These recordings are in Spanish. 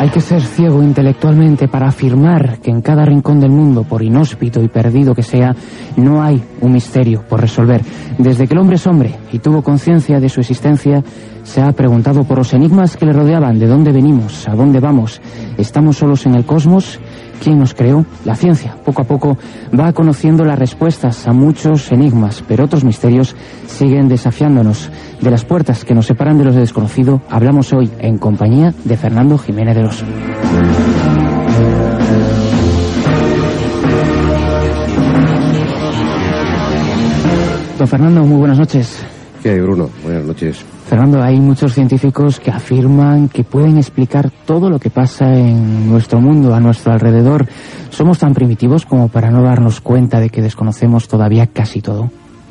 Hay que ser ciego intelectualmente para afirmar que en cada rincón del mundo, por inhóspito y perdido que sea, no hay un misterio por resolver. Desde que el hombre es hombre y tuvo conciencia de su existencia, se ha preguntado por los enigmas que le rodeaban: ¿de dónde venimos? ¿A dónde vamos? ¿Estamos solos en el cosmos? ¿Quién nos creó? La ciencia, poco a poco, va conociendo las respuestas a muchos enigmas, pero otros misterios siguen desafiándonos. De las puertas que nos separan de los desconocidos, hablamos hoy en compañía de Fernando Jiménez del Oso. Don Fernando, muy buenas noches. ¿Qué hay, Bruno? Buenas noches. Fernando, hay muchos científicos que afirman que pueden explicar todo lo que pasa en nuestro mundo, a nuestro alrededor. ¿Somos tan primitivos como para no darnos cuenta de que desconocemos todavía casi todo?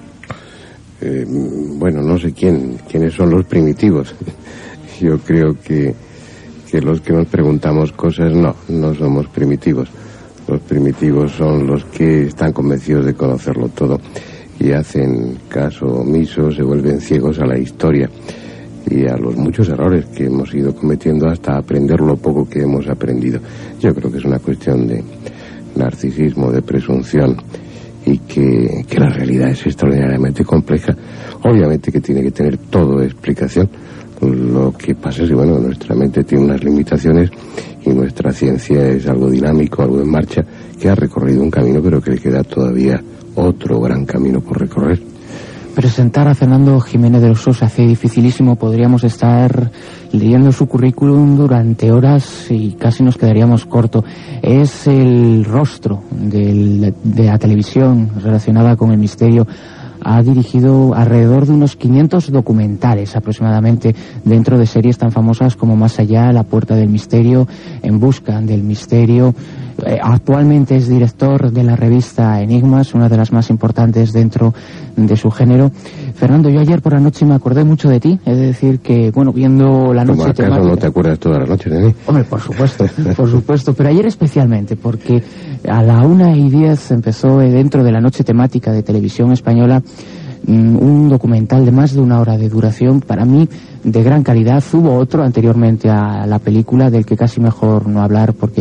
Bueno, no sé quiénes son los primitivos. Yo creo que los que nos preguntamos cosas no somos primitivos. Los primitivos son los que están convencidos de conocerlo todo y hacen caso omiso, se vuelven ciegos a la historia y a los muchos errores que hemos ido cometiendo hasta aprender lo poco que hemos aprendido. Yo creo que es una cuestión de narcisismo, de presunción, y que la realidad es extraordinariamente compleja. Obviamente que tiene que tener todo explicación. Lo que pasa es que, bueno, nuestra mente tiene unas limitaciones y nuestra ciencia es algo dinámico, algo en marcha, que ha recorrido un camino, pero que le queda todavía otro gran camino por recorrer. Presentar a Fernando Jiménez del Oso se hace dificilísimo. Podríamos estar leyendo su currículum durante horas y casi nos quedaríamos corto. Es el rostro de la televisión relacionada con el misterio. Ha dirigido alrededor de unos 500 documentales aproximadamente dentro de series tan famosas como Más allá, La puerta del misterio, En busca del misterio. Actualmente es director de la revista Enigmas, una de las más importantes dentro de su género. Fernando, yo ayer por la noche me acordé mucho de ti, es decir que, bueno, viendo la noche temática... ¿Acaso no te acuerdas todas las noches de mí? Hombre, por supuesto, pero ayer especialmente, porque a la 1:10 empezó dentro de la noche temática de Televisión Española un documental de más de 1 hora de duración, para mí de gran calidad. Hubo otro anteriormente a la película del que casi mejor no hablar porque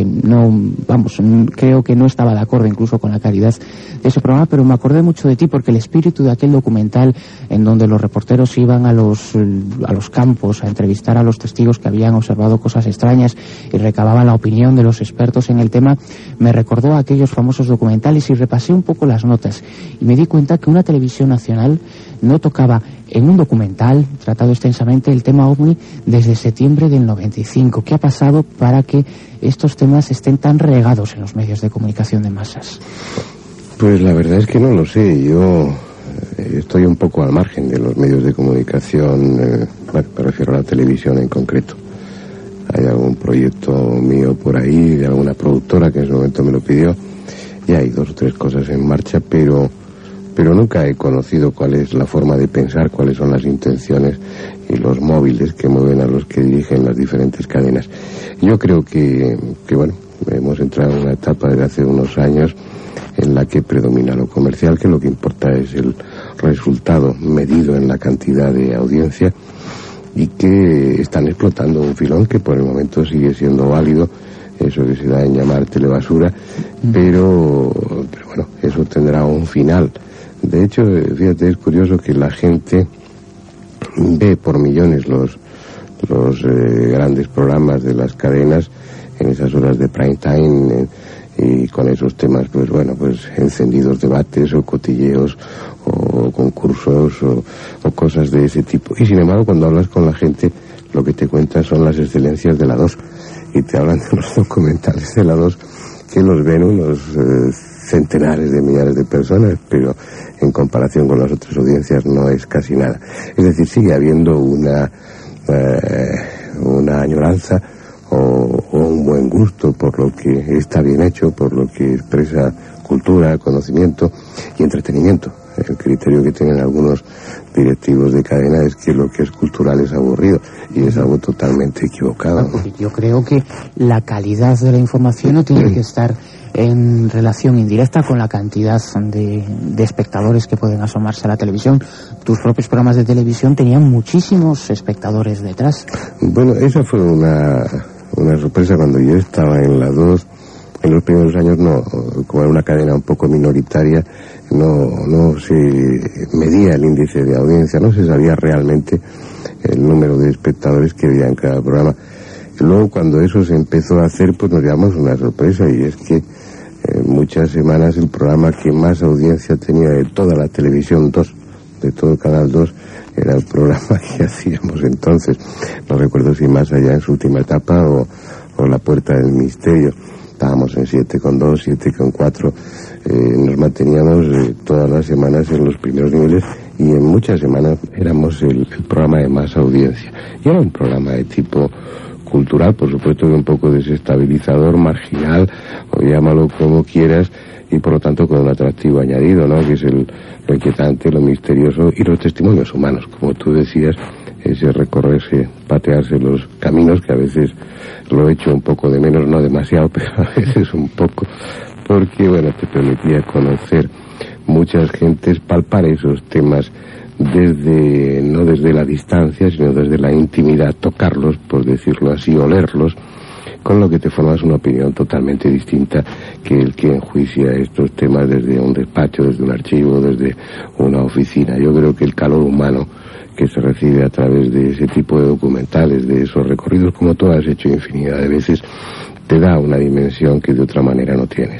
creo que no estaba de acuerdo incluso con la calidad de ese programa, pero me acordé mucho de ti porque el espíritu de aquel documental, en donde los reporteros iban a los campos a entrevistar a los testigos que habían observado cosas extrañas y recababan la opinión de los expertos en el tema, me recordó a aquellos famosos documentales y repasé un poco las notas y me di cuenta que una televisión nacional no tocaba en un documental tratado extensamente el tema OVNI desde septiembre del 95. ¿Qué ha pasado para que estos temas estén tan regados en los medios de comunicación de masas? Pues la verdad es que no lo sé. Yo estoy un poco al margen de los medios de comunicación, me refiero a la televisión en concreto. Hay algún proyecto mío por ahí, de alguna productora que en ese momento me lo pidió, y hay 2 o 3 cosas en marcha, pero nunca he conocido cuál es la forma de pensar, cuáles son las intenciones y los móviles que mueven a los que dirigen las diferentes cadenas. Yo creo que bueno, hemos entrado en una etapa desde hace unos años en la que predomina lo comercial, que lo que importa es el resultado medido en la cantidad de audiencia, y que están explotando un filón que por el momento sigue siendo válido, eso que se da en llamar telebasura, pero bueno, eso tendrá un final. De hecho, fíjate, es curioso que la gente ve por millones los grandes programas de las cadenas en esas horas de prime time, y con esos temas, pues bueno, pues encendidos debates o cotilleos o concursos o cosas de ese tipo. Y sin embargo, cuando hablas con la gente, lo que te cuentan son las excelencias de la 2, y te hablan de los documentales de la 2 que los ven unos centenares de millares de personas, pero en comparación con las otras audiencias no es casi nada. Es decir, sigue habiendo una añoranza o un buen gusto por lo que está bien hecho, por lo que expresa cultura, conocimiento y entretenimiento. El criterio que tienen algunos directivos de cadena es que lo que es cultural es aburrido, y es algo totalmente equivocado. Yo creo que la calidad de la información no tiene que estar en relación indirecta con la cantidad de espectadores que pueden asomarse a la televisión. Tus propios programas de televisión tenían muchísimos espectadores detrás. Bueno, esa fue una una sorpresa cuando yo estaba en la 2. En los primeros años no, como era una cadena un poco minoritaria, no se medía el índice de audiencia, no se sabía realmente el número de espectadores que había en cada programa. Y luego cuando eso se empezó a hacer, pues nos llevamos una sorpresa, y es que muchas semanas el programa que más audiencia tenía de toda la televisión 2, de todo el Canal 2, era el programa que hacíamos entonces. No recuerdo si Más Allá en su última etapa o La Puerta del Misterio. Estábamos en 7,2, 7,4, nos manteníamos todas las semanas en los primeros niveles, y en muchas semanas éramos el programa de más audiencia. Y era un programa de tipo cultural, por supuesto, un poco desestabilizador, marginal, o llámalo como quieras, y por lo tanto con un atractivo añadido, ¿no? Que es lo inquietante, lo misterioso y los testimonios humanos, como tú decías, ese recorrerse, patearse los caminos, que a veces lo he hecho un poco de menos, no demasiado, pero a veces un poco, porque bueno, te permitía conocer muchas gentes, palpar esos temas no desde la distancia, sino desde la intimidad, tocarlos, por decirlo así, olerlos, con lo que te formas una opinión totalmente distinta que el que enjuicia estos temas desde un despacho, desde un archivo, desde una oficina. Yo creo que el calor humano que se recibe a través de ese tipo de documentales, de esos recorridos, como tú has hecho infinidad de veces, te da una dimensión que de otra manera no tienes.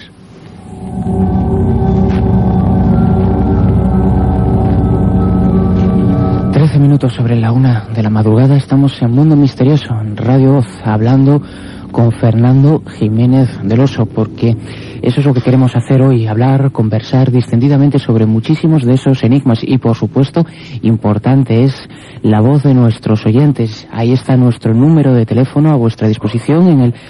Minutos sobre la 1 de la madrugada, estamos en Mundo Misterioso, en Radio Voz, hablando con Fernando Jiménez del Oso, porque eso es lo que queremos hacer hoy, hablar, conversar distendidamente sobre muchísimos de esos enigmas, y por supuesto, importante es la voz de nuestros oyentes. Ahí está nuestro número de teléfono a vuestra disposición en el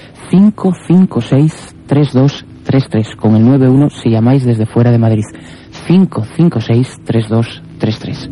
556-3233, con el 91 si llamáis desde fuera de Madrid. 556-3233.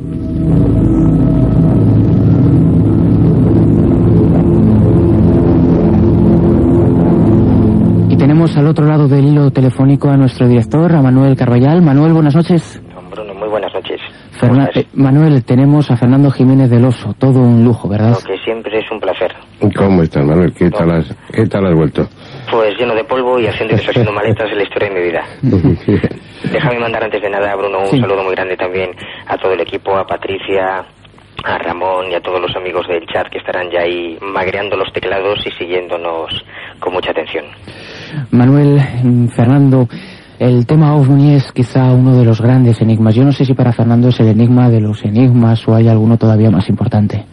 Tenemos al otro lado del hilo telefónico a nuestro director, a Manuel Carballal. Manuel, buenas noches. Bruno, muy buenas noches. Manuel, tenemos a Fernando Jiménez del Oso, todo un lujo, ¿verdad? Lo que siempre es un placer. ¿Cómo estás, Manuel? ¿Qué tal has vuelto? Pues lleno de polvo y haciendo y deshaciendo maletas en la historia de mi vida. Déjame mandar antes de nada, Bruno, un saludo muy grande también a todo el equipo, a Patricia, a Ramón y a todos los amigos del chat que estarán ya ahí magreando los teclados y siguiéndonos con mucha atención. Manuel, Fernando, el tema OVNI es quizá uno de los grandes enigmas. Yo no sé si para Fernando es el enigma de los enigmas o hay alguno todavía más importante.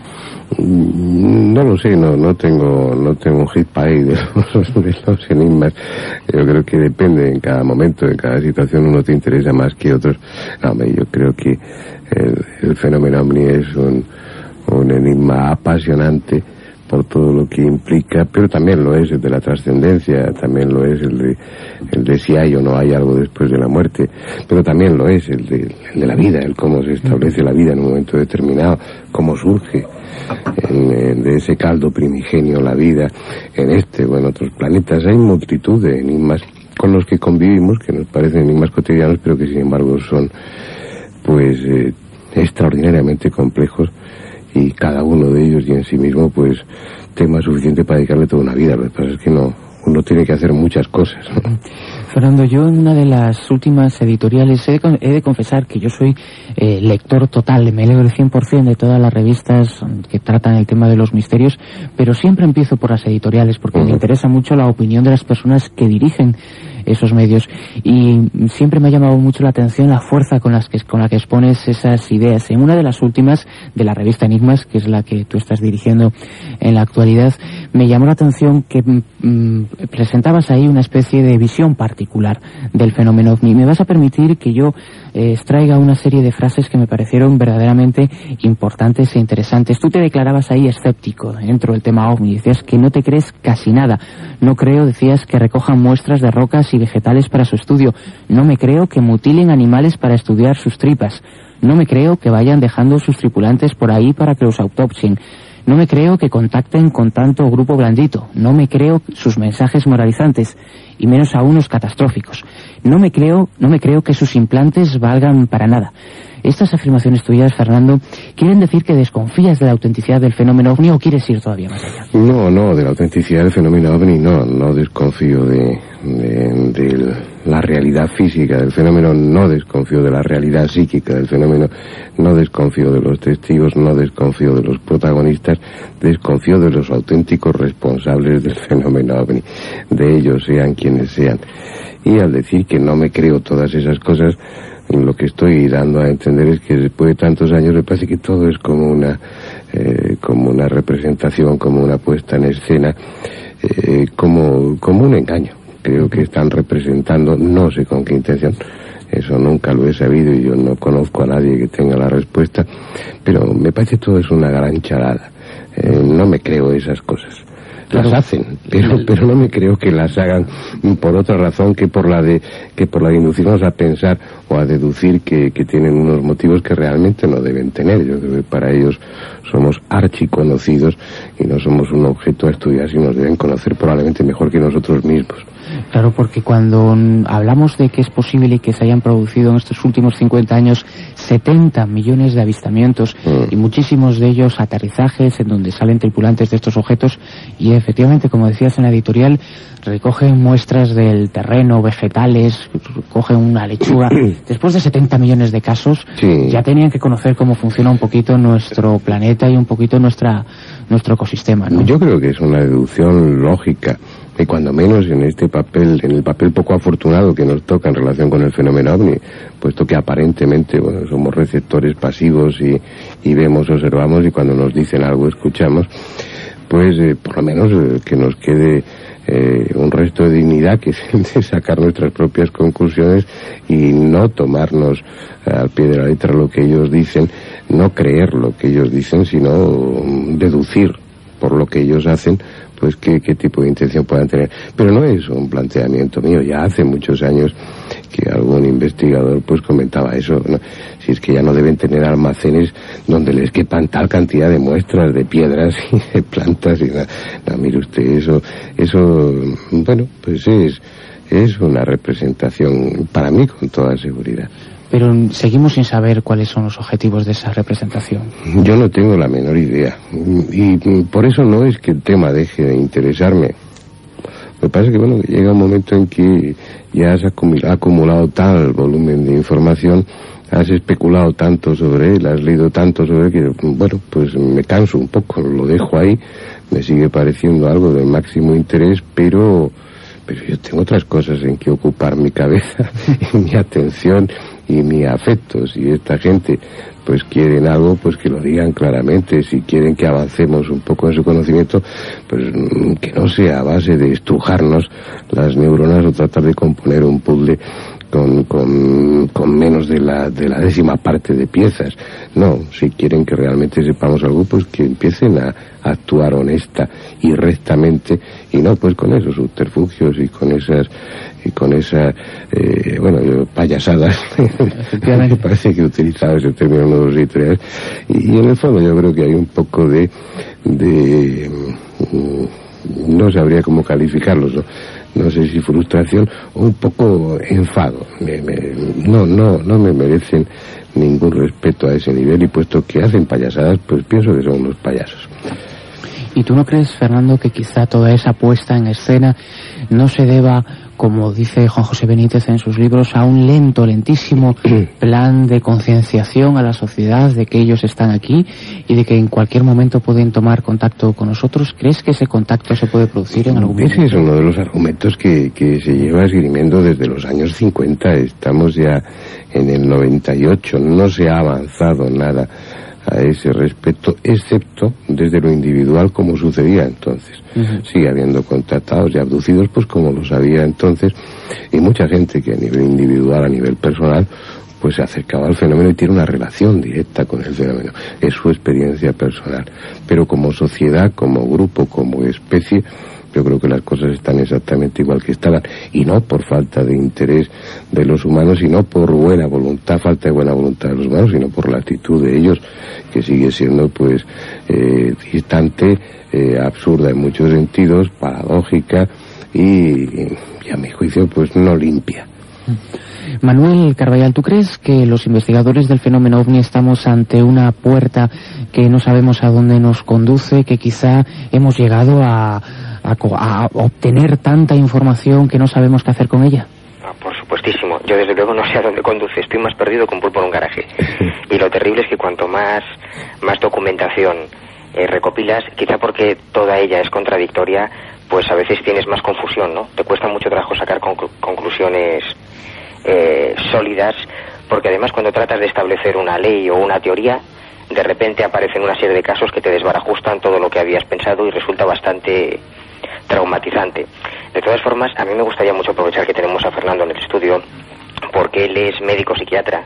No lo sé, no tengo un hit parade de los enigmas. Yo creo que depende en cada momento, en cada situación, uno te interesa más que otros. Yo creo que el fenómeno OVNI es un enigma apasionante por todo lo que implica, pero también lo es el de la trascendencia, también lo es el de si hay o no hay algo después de la muerte, pero también lo es el de la vida, el cómo se establece la vida en un momento determinado, cómo surge de ese caldo primigenio la vida en este o en otros planetas. Hay multitud de enigmas con los que convivimos, que nos parecen enigmas cotidianos, pero que sin embargo son pues extraordinariamente complejos, y cada uno de ellos y en sí mismo pues tema suficiente para dedicarle toda una vida. Lo que pasa es que uno tiene que hacer muchas cosas, ¿no? Fernando, yo en una de las últimas editoriales he de confesar que yo soy lector total, me leo el 100% de todas las revistas que tratan el tema de los misterios, pero siempre empiezo por las editoriales porque me interesa mucho la opinión de las personas que dirigen esos medios, y siempre me ha llamado mucho la atención la fuerza con la que expones esas ideas. En una de las últimas, de la revista Enigmas, que es la que tú estás dirigiendo en la actualidad, me llamó la atención que presentabas ahí una especie de visión particular del fenómeno OVNI. Me vas a permitir que yo extraiga una serie de frases que me parecieron verdaderamente importantes e interesantes. Tú te declarabas ahí escéptico dentro del tema OVNI, decías que no te crees casi nada. No creo, decías, que recojan muestras de rocas y vegetales para su estudio. No me creo que mutilen animales para estudiar sus tripas. No me creo que vayan dejando sus tripulantes por ahí para que los autopsien. No me creo que contacten con tanto grupo blandito. No me creo sus mensajes moralizantes, y menos aún los catastróficos. No me creo que sus implantes valgan para nada. Estas afirmaciones tuyas, Fernando, ¿quieren decir que desconfías de la autenticidad del fenómeno OVNI o quieres ir todavía más allá? No, de la autenticidad del fenómeno OVNI no desconfío de la realidad física del fenómeno, no desconfío de la realidad psíquica del fenómeno, no desconfío de los testigos, no desconfío de los protagonistas, desconfío de los auténticos responsables del fenómeno OVNI, de ellos sean quienes sean. Y al decir que no me creo todas esas cosas, lo que estoy dando a entender es que después de tantos años me parece que todo es como una representación, como una puesta en escena, como un engaño. Creo que están representando, no sé con qué intención, eso nunca lo he sabido y yo no conozco a nadie que tenga la respuesta, pero me parece que todo es una gran charada. No me creo esas cosas. Las hacen, pero no me creo que las hagan por otra razón que por la de inducirnos a pensar o a deducir que tienen unos motivos que realmente no deben tener. Yo creo que para ellos somos archiconocidos y no somos un objeto a estudiar, y nos deben conocer probablemente mejor que nosotros mismos. Claro, porque cuando hablamos de que es posible que se hayan producido en estos últimos 50 años 70 millones de avistamientos y muchísimos de ellos aterrizajes en donde salen tripulantes de estos objetos, y efectivamente, como decías en la editorial, recogen muestras del terreno, vegetales, cogen una lechuga. Después de 70 millones de casos, ya tenían que conocer cómo funciona un poquito nuestro planeta y un poquito nuestro ecosistema, ¿no? Yo creo que es una deducción lógica. Y cuando menos en el papel poco afortunado que nos toca en relación con el fenómeno OVNI, puesto que aparentemente, somos receptores pasivos y vemos, observamos, y cuando nos dicen algo escuchamos, pues por lo menos que nos quede un resto de dignidad, que es de sacar nuestras propias conclusiones y no tomarnos al pie de la letra lo que ellos dicen, no creer lo que ellos dicen, sino deducir por lo que ellos hacen pues qué tipo de intención puedan tener. Pero no es un planteamiento mío, ya hace muchos años que algún investigador pues comentaba eso, ¿no? Si es que ya no deben tener almacenes donde les quepan tal cantidad de muestras de piedras y de plantas y no, mire usted, eso bueno, pues es una representación para mí con toda seguridad. Pero seguimos sin saber cuáles son los objetivos de esa representación. Yo no tengo la menor idea. Y por eso no es que el tema deje de interesarme. Lo que pasa es que, llega un momento en que ya has acumulado tal volumen de información, has especulado tanto sobre él, has leído tanto sobre él, que, pues me canso un poco, lo dejo ahí, me sigue pareciendo algo de máximo interés, pero yo tengo otras cosas en que ocupar mi cabeza y mi atención y mi afecto. Si esta gente pues quieren algo, pues que lo digan claramente. Si quieren que avancemos un poco en su conocimiento, pues que no sea a base de estrujarnos las neuronas o tratar de componer un puzzle con menos de la 10ª parte de piezas. No, si quieren que realmente sepamos algo, pues que empiecen a actuar honesta y rectamente, y no pues con esos subterfugios y con esas payasadas. Me parece que he utilizado ese término en los editoriales, y en el fondo yo creo que hay un poco de no sabría cómo calificarlos, no sé si frustración o un poco enfado. No me merecen ningún respeto a ese nivel, y puesto que hacen payasadas, pues pienso que son unos payasos. ¿Y tú no crees, Fernando, que quizá toda esa puesta en escena no se deba, como dice Juan José Benítez en sus libros, a un lentísimo plan de concienciación a la sociedad de que ellos están aquí y de que en cualquier momento pueden tomar contacto con nosotros? ¿Crees que ese contacto se puede producir en algún momento? Ese es uno de los argumentos que se lleva esgrimiendo desde los años 50. Estamos ya en el 98, no se ha avanzado nada a ese respecto, excepto desde lo individual, como sucedía entonces. Sigue habiendo contactados y abducidos, pues como los había entonces, y mucha gente que a nivel individual, a nivel personal, pues se acercaba al fenómeno y tiene una relación directa con el fenómeno. Es su experiencia personal. Pero como sociedad, como grupo, como especie, yo creo que las cosas están exactamente igual que estaban, y no por falta de interés de los humanos, sino por buena voluntad, falta de buena voluntad de los humanos, sino por la actitud de ellos, que sigue siendo pues distante, absurda en muchos sentidos, paradójica y a mi juicio pues no limpia. Manuel Carballal, ¿tú crees que los investigadores del fenómeno OVNI estamos ante una puerta que no sabemos a dónde nos conduce, que quizá hemos llegado a obtener tanta información que no sabemos qué hacer con ella? Por supuestísimo. Yo desde luego no sé a dónde conduce. Estoy más perdido que un pulpo en un garaje. Y lo terrible es que cuanto más documentación recopilas, quizá porque toda ella es contradictoria, pues a veces tienes más confusión, ¿no? Te cuesta mucho trabajo sacar conclusiones sólidas, porque además cuando tratas de establecer una ley o una teoría, de repente aparecen una serie de casos que te desbarajustan todo lo que habías pensado y resulta bastante traumatizante. De todas formas, a mí me gustaría mucho aprovechar que tenemos a Fernando en el estudio, porque él es médico psiquiatra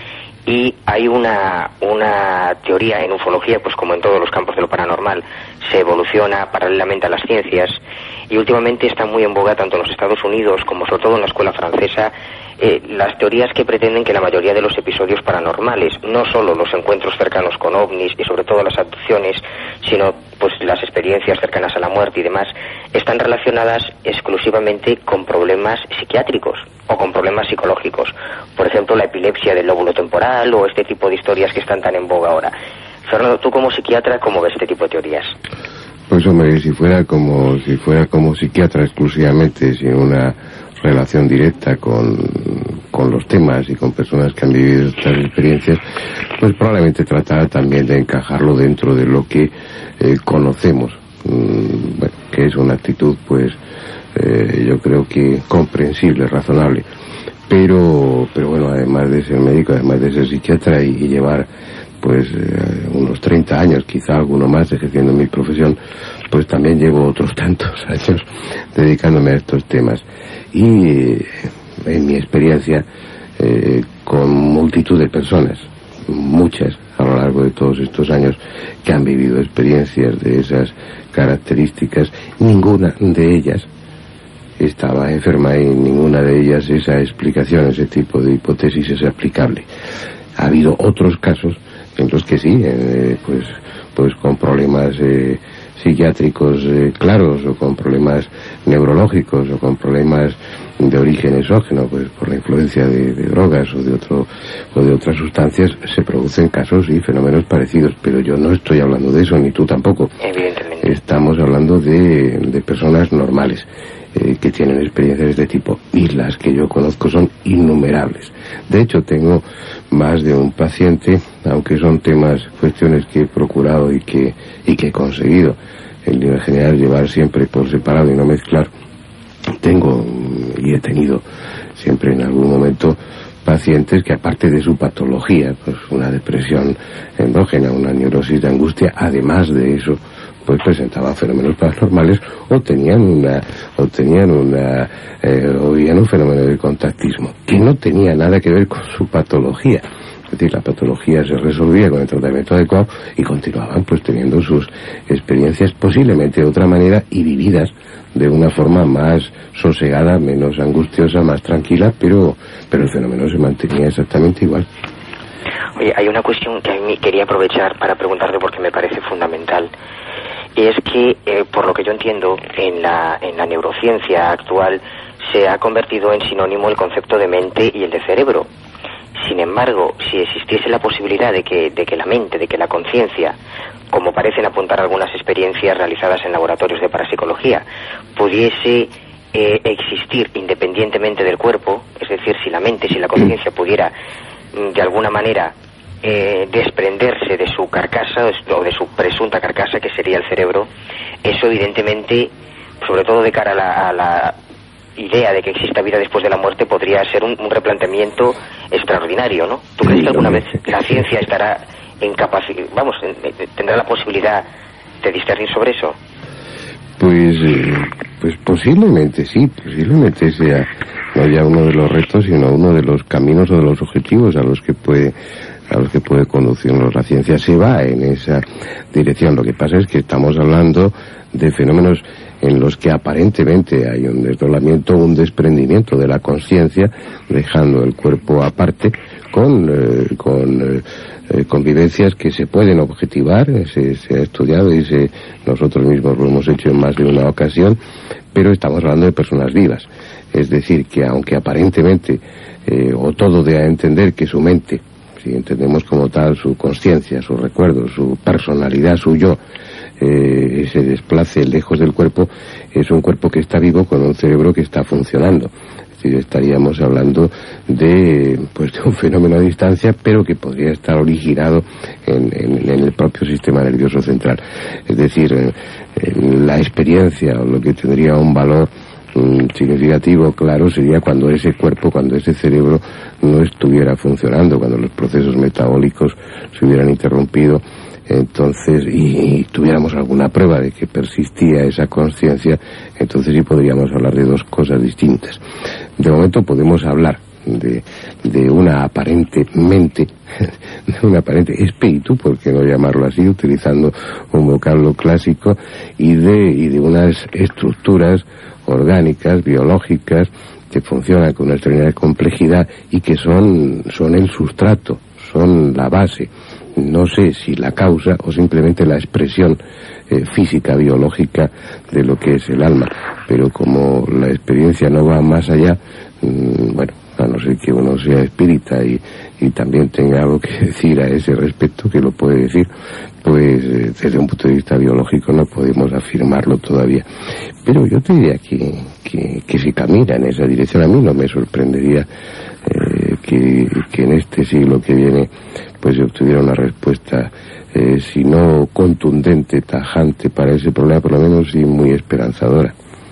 y hay una teoría en ufología, pues como en todos los campos de lo paranormal, se evoluciona paralelamente a las ciencias y últimamente está muy en boga tanto en los Estados Unidos como sobre todo en la escuela francesa las teorías que pretenden que la mayoría de los episodios paranormales, no solo los encuentros cercanos con ovnis y sobre todo las abducciones, sino pues las experiencias cercanas a la muerte y demás, están relacionadas exclusivamente con problemas psiquiátricos o con problemas psicológicos. Por ejemplo, la epilepsia del lóbulo temporal o este tipo de historias que están tan en boga ahora. Fernando, tú como psiquiatra, ¿cómo ves este tipo de teorías? Pues hombre, si fuera como psiquiatra exclusivamente, sin una relación directa con los temas y con personas que han vivido estas experiencias, pues probablemente tratará también de encajarlo dentro de lo que conocemos, bueno, que es una actitud pues yo creo que comprensible, razonable, pero bueno, además de ser médico, además de ser psiquiatra y llevar pues unos 30 años, quizá alguno más, ejerciendo mi profesión, pues también llevo otros tantos años dedicándome a estos temas. Y en mi experiencia, con multitud de personas, muchas a lo largo de todos estos años, que han vivido experiencias de esas características, ninguna de ellas estaba enferma y ninguna de ellas esa explicación, ese tipo de hipótesis es aplicable. Ha habido otros casos en los que sí, pues con problemas psiquiátricos claros, o con problemas neurológicos, o con problemas de origen exógeno, pues por la influencia de drogas o de otras sustancias, se producen casos y fenómenos parecidos, pero yo no estoy hablando de eso, ni tú tampoco. Evidentemente. Estamos hablando de personas normales que tienen experiencias de este tipo, y las que yo conozco son innumerables. De hecho, tengo más de un paciente, aunque son cuestiones que he procurado y que he conseguido en general llevar siempre por separado y no mezclar. Tengo y he tenido siempre en algún momento pacientes que, aparte de su patología, pues una depresión endógena, una neurosis de angustia, además de eso, pues presentaban fenómenos paranormales o tenían un fenómeno de contactismo que no tenía nada que ver con su patología. Es decir, la patología se resolvía con el tratamiento adecuado y continuaban pues teniendo sus experiencias posiblemente de otra manera y vividas de una forma más sosegada, menos angustiosa, más tranquila, pero el fenómeno se mantenía exactamente igual. Oye, hay una cuestión que a mí quería aprovechar para preguntarte porque me parece fundamental. Y es que, por lo que yo entiendo, en la neurociencia actual se ha convertido en sinónimo el concepto de mente y el de cerebro. Sin embargo, si existiese la posibilidad de que la mente, de que la conciencia, como parecen apuntar algunas experiencias realizadas en laboratorios de parapsicología, pudiese existir independientemente del cuerpo, es decir, si la mente, si la conciencia pudiera de alguna manera desprenderse de su carcasa o de su presunta carcasa, que sería el cerebro, eso evidentemente, sobre todo de cara a la idea de que exista vida después de la muerte, podría ser un replanteamiento extraordinario, ¿no? ¿Tú crees que alguna vez la ciencia estará tendrá la posibilidad de discernir sobre eso? Pues posiblemente sí, posiblemente sea no ya uno de los retos, sino uno de los caminos o de los objetivos a los que puede conducirnos. La ciencia se va en esa dirección. Lo que pasa es que estamos hablando de fenómenos en los que aparentemente hay un desdoblamiento, un desprendimiento de la conciencia, dejando el cuerpo aparte, con convivencias que se pueden objetivar, se ha estudiado y nosotros mismos lo hemos hecho en más de una ocasión, pero estamos hablando de personas vivas. Es decir, que aunque aparentemente o todo de a entender que su mente, si entendemos como tal su conciencia, sus recuerdos, su personalidad, su yo, se desplace lejos del cuerpo, es un cuerpo que está vivo con un cerebro que está funcionando. Es decir, estaríamos hablando de un fenómeno a distancia, pero que podría estar originado en el propio sistema nervioso central. Es decir, la experiencia, o lo que tendría un valor significativo, claro, sería cuando ese cuerpo, cuando ese cerebro no estuviera funcionando, cuando los procesos metabólicos se hubieran interrumpido, entonces, y tuviéramos alguna prueba de que persistía esa conciencia, entonces sí podríamos hablar de dos cosas distintas. De momento podemos hablar de una aparente mente, de un aparente espíritu, por qué no llamarlo así, utilizando un vocablo clásico, y de unas estructuras orgánicas, biológicas, que funcionan con una extraordinaria complejidad y que son el sustrato, son la base, no sé si la causa o simplemente la expresión física, biológica de lo que es el alma. Pero como la experiencia no va más allá, a no ser que uno sea espírita y también tenga algo que decir a ese respecto, que lo puede decir, pues desde un punto de vista biológico no podemos afirmarlo todavía. Pero yo te diría que si camina en esa dirección, a mí no me sorprendería que en este siglo que viene pues se obtuviera una respuesta, si no contundente, tajante para ese problema, por lo menos sí muy esperanzadora.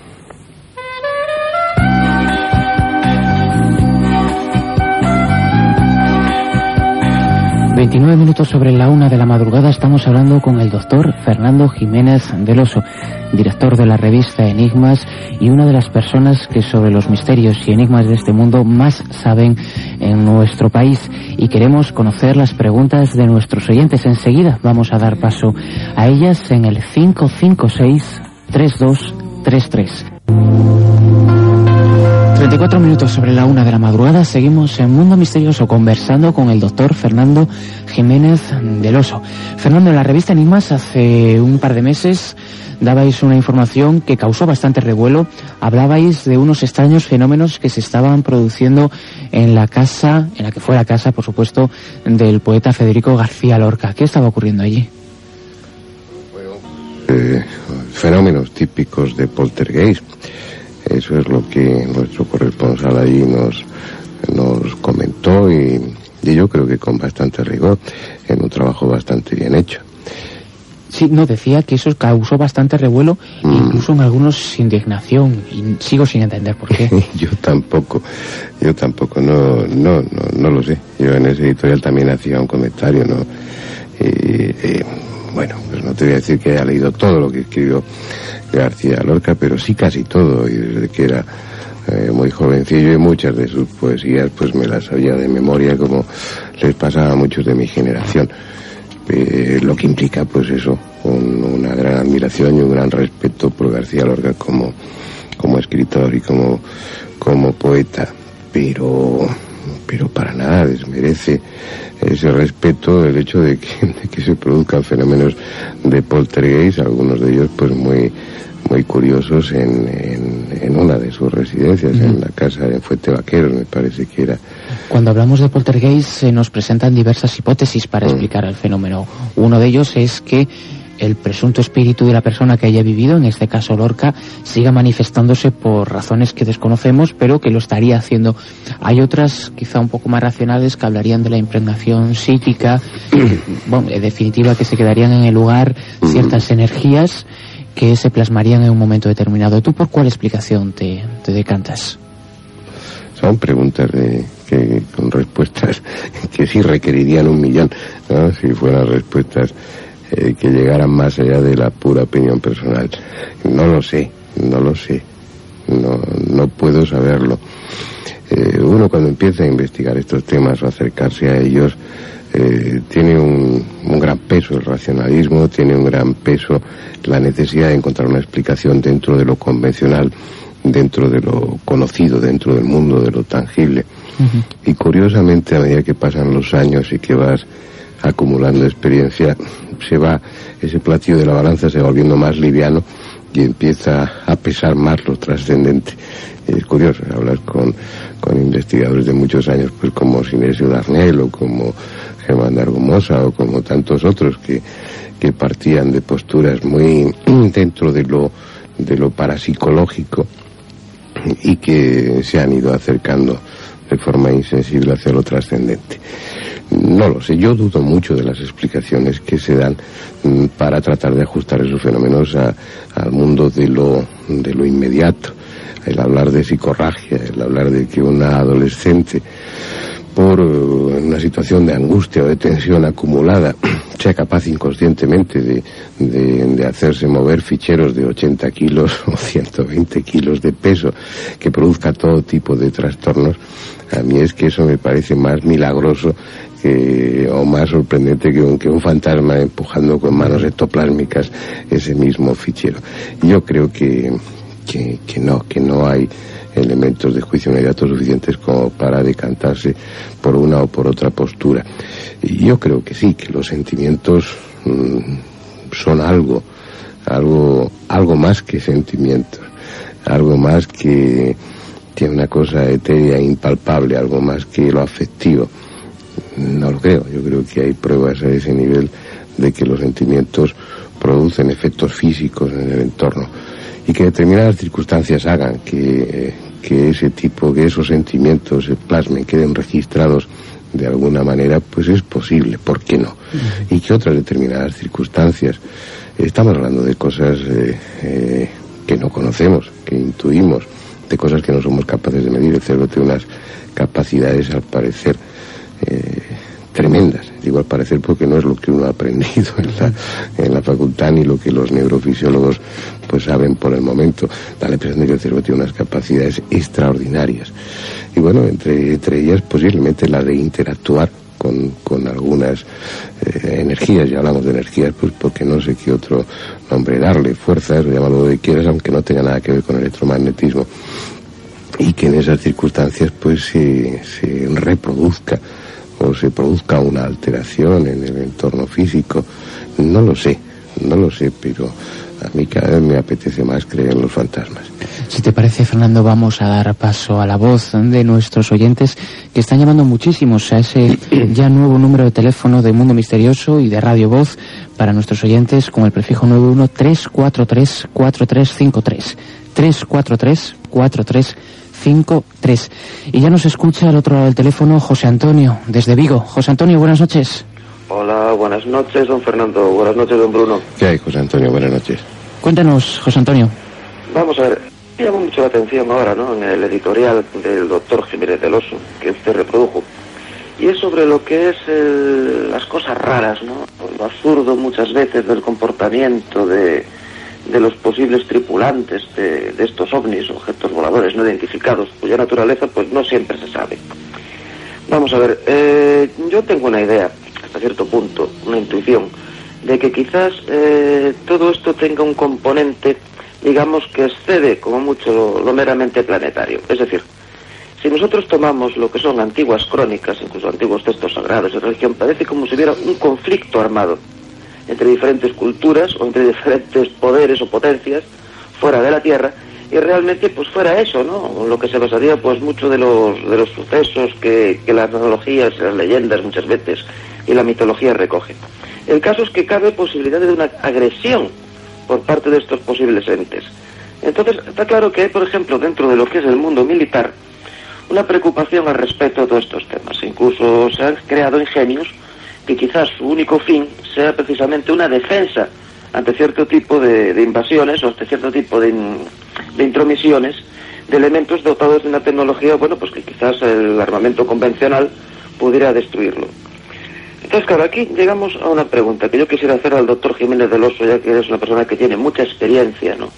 ...29 sobre la 1 de la madrugada... estamos hablando con el doctor Fernando Jiménez del Oso, director de la revista Enigmas y una de las personas que sobre los misterios y enigmas de este mundo más saben en nuestro país. Y queremos conocer las preguntas de nuestros oyentes. Enseguida vamos a dar paso a ellas en el 556-3233. 34 sobre la 1 de la madrugada, seguimos en Mundo Misterioso conversando con el doctor Fernando Jiménez del Oso. Fernando, en la revista Enigmas hace un par de meses dabais una información que causó bastante revuelo. Hablabais de unos extraños fenómenos que se estaban produciendo en la casa, en la que fue la casa, por supuesto, del poeta Federico García Lorca. ¿Qué estaba ocurriendo allí? Fenómenos típicos de poltergeist. Eso es lo que nuestro corresponsal allí nos comentó y yo creo que con bastante rigor, en un trabajo bastante bien hecho. Sí, no, decía que eso causó bastante revuelo, incluso en algunos indignación, y sigo sin entender por qué. Yo tampoco, no lo sé. Yo en ese editorial también hacía un comentario, ¿no? Bueno, pues no te voy a decir que haya leído todo lo que escribió García Lorca, pero sí casi todo, y desde que era muy jovencillo, y muchas de sus poesías pues me las sabía de memoria, como les pasaba a muchos de mi generación. Lo que implica pues eso, una gran admiración y un gran respeto por García Lorca como escritor y como poeta, pero para nada desmerece ese respeto el hecho de que se produzcan fenómenos de poltergeist, algunos de ellos pues muy curiosos en una de sus residencias, en la casa de Fuente Vaqueros, me parece que era. Cuando hablamos de poltergeist se nos presentan diversas hipótesis para explicar el fenómeno. Uno de ellos es que el presunto espíritu de la persona que haya vivido, en este caso Lorca, siga manifestándose por razones que desconocemos, pero que lo estaría haciendo. Hay otras, quizá un poco más racionales, que hablarían de la impregnación psíquica, bueno, en definitiva, que se quedarían en el lugar ciertas energías que se plasmarían en un momento determinado. ¿Tú por cuál explicación te decantas? Son preguntas que con respuestas que sí requerirían 1.000.000, ¿no? Si fueran respuestas que llegaran más allá de la pura opinión personal. No lo sé, no puedo saberlo. Uno cuando empieza a investigar estos temas o acercarse a ellos, tiene un gran peso el racionalismo, tiene un gran peso la necesidad de encontrar una explicación dentro de lo convencional, dentro de lo conocido, dentro del mundo de lo tangible. Y curiosamente, a medida que pasan los años y que vas acumulando experiencia, ese platillo de la balanza se va volviendo más liviano y empieza a pesar más lo trascendente. Es curioso, hablas con investigadores de muchos años, pues como Sinesio Darnell o como Germán Dargomosa o como tantos otros que partían de posturas muy dentro de lo parapsicológico y que se han ido acercando de forma insensible hacia lo trascendente. No lo sé, yo dudo mucho de las explicaciones que se dan para tratar de ajustar esos fenómenos al mundo de lo inmediato. El hablar de psicorragia, el hablar de que una adolescente por una situación de angustia o de tensión acumulada sea capaz inconscientemente de hacerse mover ficheros de 80 kilos o 120 kilos de peso, que produzca todo tipo de trastornos, a mí es que eso me parece más milagroso o más sorprendente que un fantasma empujando con manos ectoplásmicas ese mismo fichero. Yo creo que no hay elementos de juicio inmediato suficientes como para decantarse por una o por otra postura. Y yo creo que sí, que los sentimientos son algo más que sentimientos, algo más que una cosa etérea, impalpable, algo más que lo afectivo. No lo creo, yo creo que hay pruebas a ese nivel de que los sentimientos producen efectos físicos en el entorno y que determinadas circunstancias hagan que esos sentimientos se plasmen, queden registrados de alguna manera, pues es posible, ¿por qué no? Y que otras determinadas circunstancias, estamos hablando de cosas que no conocemos, que intuimos, de cosas que no somos capaces de medir. El cerebro tiene unas capacidades, al parecer, tremendas. Digo al parecer porque no es lo que uno ha aprendido en la facultad ni lo que los neurofisiólogos pues saben por el momento. Da la impresión de que el cerebro tiene unas capacidades extraordinarias. Y bueno, entre ellas posiblemente la de interactuar con algunas energías. Ya hablamos de energías, pues porque no sé qué otro nombre darle, fuerzas, llámalo lo que quieras, aunque no tenga nada que ver con el electromagnetismo. Y que en esas circunstancias pues se reproduzca o se produzca una alteración en el entorno físico. No lo sé, pero a mí cada vez me apetece más creer en los fantasmas. Si te parece, Fernando, vamos a dar paso a la voz de nuestros oyentes, que están llamando muchísimos a ese ya nuevo número de teléfono de Mundo Misterioso y de Radio Voz para nuestros oyentes, con el prefijo 91 343 4353 343 4353. Y ya nos escucha al otro lado del teléfono José Antonio, desde Vigo. José Antonio, buenas noches. Hola, buenas noches, don Fernando. Buenas noches, don Bruno. ¿Qué hay, José Antonio? Buenas noches. Cuéntanos, José Antonio. Vamos a ver, me llama mucho la atención ahora, ¿no?, en el editorial del doctor Jiménez del Oso, que usted reprodujo, y es sobre lo que es las cosas raras, ¿no?, lo absurdo muchas veces del comportamiento de los posibles tripulantes de estos ovnis, objetos voladores no identificados, cuya naturaleza pues no siempre se sabe. Vamos a ver, yo tengo una idea, hasta cierto punto, una intuición, de que quizás todo esto tenga un componente, digamos, que excede como mucho lo meramente planetario. Es decir, si nosotros tomamos lo que son antiguas crónicas, incluso antiguos textos sagrados de religión, parece como si hubiera un conflicto armado entre diferentes culturas o entre diferentes poderes o potencias fuera de la Tierra, y realmente pues fuera eso, ¿no?, lo que se basaría pues mucho de los sucesos que las analogías, las leyendas muchas veces y la mitología recogen. El caso es que cabe posibilidad de una agresión por parte de estos posibles entes. Entonces está claro que hay, por ejemplo, dentro de lo que es el mundo militar, una preocupación al respecto de todos estos temas. Incluso se han creado ingenios que quizás su único fin sea precisamente una defensa ante cierto tipo de invasiones o ante cierto tipo de intromisiones de elementos dotados de una tecnología, bueno, pues que quizás el armamento convencional pudiera destruirlo. Entonces, claro, aquí llegamos a una pregunta que yo quisiera hacer al doctor Jiménez del Oso, ya que es una persona que tiene mucha experiencia, ¿no?,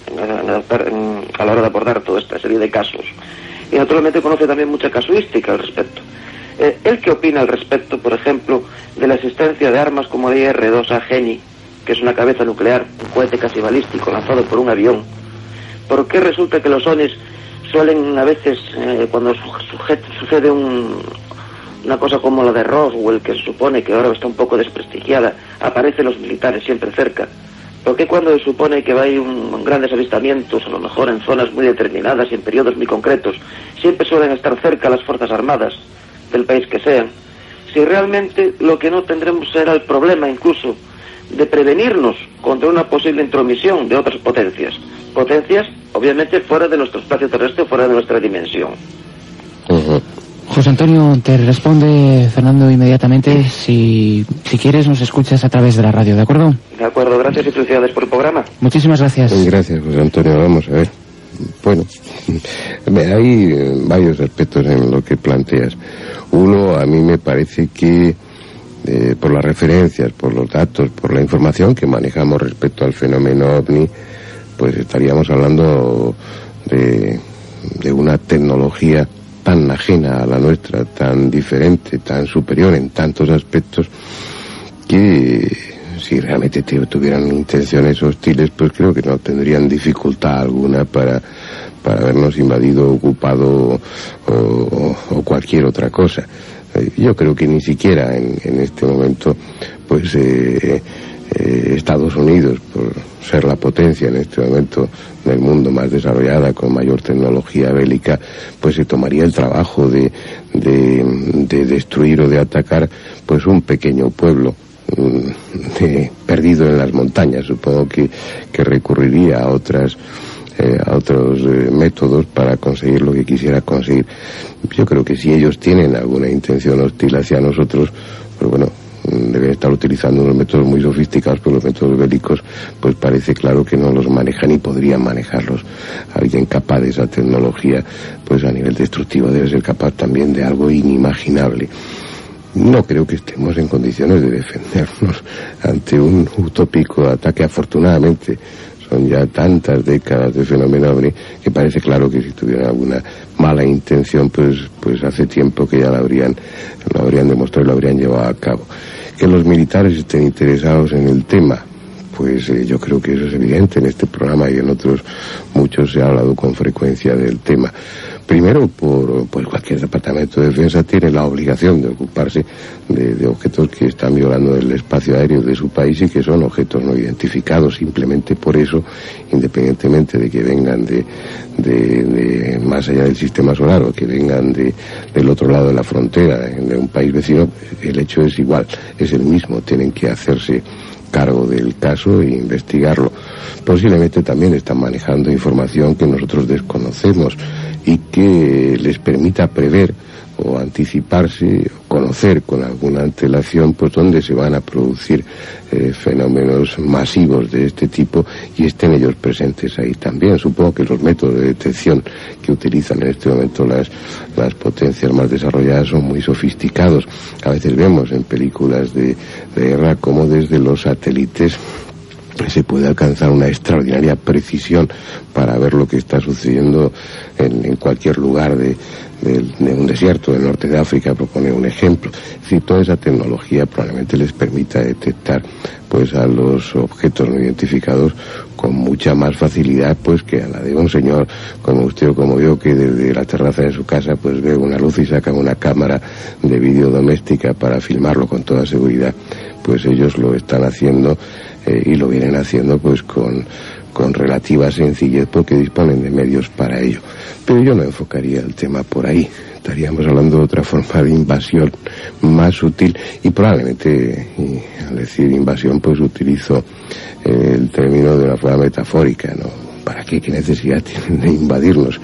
a la hora de abordar toda esta serie de casos. Y naturalmente conoce también mucha casuística al respecto. ¿Él qué opina al respecto, por ejemplo, de la existencia de armas como el IR-2A Geni, que es una cabeza nuclear, un cohete casi balístico lanzado por un avión? ¿Por qué resulta que los ovnis suelen a veces, cuando sucede una cosa como la de Roswell, que se supone que ahora está un poco desprestigiada, aparecen los militares siempre cerca ¿Por qué cuando se supone que hay grandes avistamientos, a lo mejor en zonas muy determinadas y en periodos muy concretos, siempre suelen estar cerca las Fuerzas Armadas del país que sean? Si realmente lo que no tendremos será el problema incluso de prevenirnos contra una posible intromisión de otras potencias. Potencias, obviamente, fuera de nuestro espacio terrestre, fuera de nuestra dimensión. José Antonio, te responde Fernando inmediatamente. Si quieres, nos escuchas a través de la radio, ¿de acuerdo? De acuerdo, gracias y felicidades por el programa. Muchísimas gracias. Gracias, José Antonio. Vamos a ver. Bueno, hay varios aspectos en lo que planteas. Uno, a mí me parece que por las referencias, por los datos, por la información que manejamos respecto al fenómeno OVNI, pues estaríamos hablando de una tecnología tan ajena a la nuestra, tan diferente, tan superior en tantos aspectos, que si realmente tuvieran intenciones hostiles, pues creo que no tendrían dificultad alguna para habernos invadido, ocupado o cualquier otra cosa. Yo creo que ni siquiera en este momento, pues Estados Unidos, por ser la potencia en este momento del mundo más desarrollada, con mayor tecnología bélica, pues se tomaría el trabajo de destruir o de atacar pues un pequeño pueblo perdido en las montañas. Supongo que recurriría a otros métodos para conseguir lo que quisiera conseguir. Yo creo que si ellos tienen alguna intención hostil hacia nosotros, pues bueno, deben estar utilizando unos métodos muy sofisticados, pero los métodos bélicos pues parece claro que no los manejan ni podrían manejarlos. Alguien capaz de esa tecnología, pues a nivel destructivo debe ser capaz también de algo inimaginable. No creo que estemos en condiciones de defendernos ante un utópico ataque. Afortunadamente son ya tantas décadas de fenómeno OVNI que parece claro que si tuvieran alguna mala intención, pues hace tiempo que ya lo habrían demostrado y lo habrían llevado a cabo. Que los militares estén interesados en el tema, pues yo creo que eso es evidente. En este programa y en otros muchos se ha hablado con frecuencia del tema. Primero, pues cualquier departamento de defensa tiene la obligación de ocuparse de objetos que están violando el espacio aéreo de su país y que son objetos no identificados. Simplemente por eso, independientemente de que vengan de más allá del sistema solar o que vengan del otro lado de la frontera, de un país vecino, el hecho es igual, es el mismo. Tienen que hacerse cargo del caso e investigarlo. Posiblemente también están manejando información que nosotros desconocemos y que les permita prever o anticiparse, conocer con alguna antelación pues dónde se van a producir fenómenos masivos de este tipo y estén ellos presentes ahí también. Supongo que los métodos de detección que utilizan en este momento las potencias más desarrolladas son muy sofisticados. A veces vemos en películas de guerra cómo desde los satélites se puede alcanzar una extraordinaria precisión para ver lo que está sucediendo en cualquier lugar de un desierto del norte de África, propone un ejemplo. Es decir, toda esa tecnología probablemente les permita detectar pues a los objetos no identificados con mucha más facilidad pues que a la de un señor como usted o como yo, que desde la terraza de su casa pues ve una luz y saca una cámara de vídeo doméstica para filmarlo con toda seguridad. Pues ellos lo están haciendo y lo vienen haciendo pues con relativa sencillez porque disponen de medios para ello. Pero yo no enfocaría el tema por ahí. Estaríamos hablando de otra forma de invasión más sutil y probablemente, al decir invasión, pues utilizo el término de una forma metafórica, ¿no? ¿Para qué? ¿Qué necesidad tienen de invadirnos?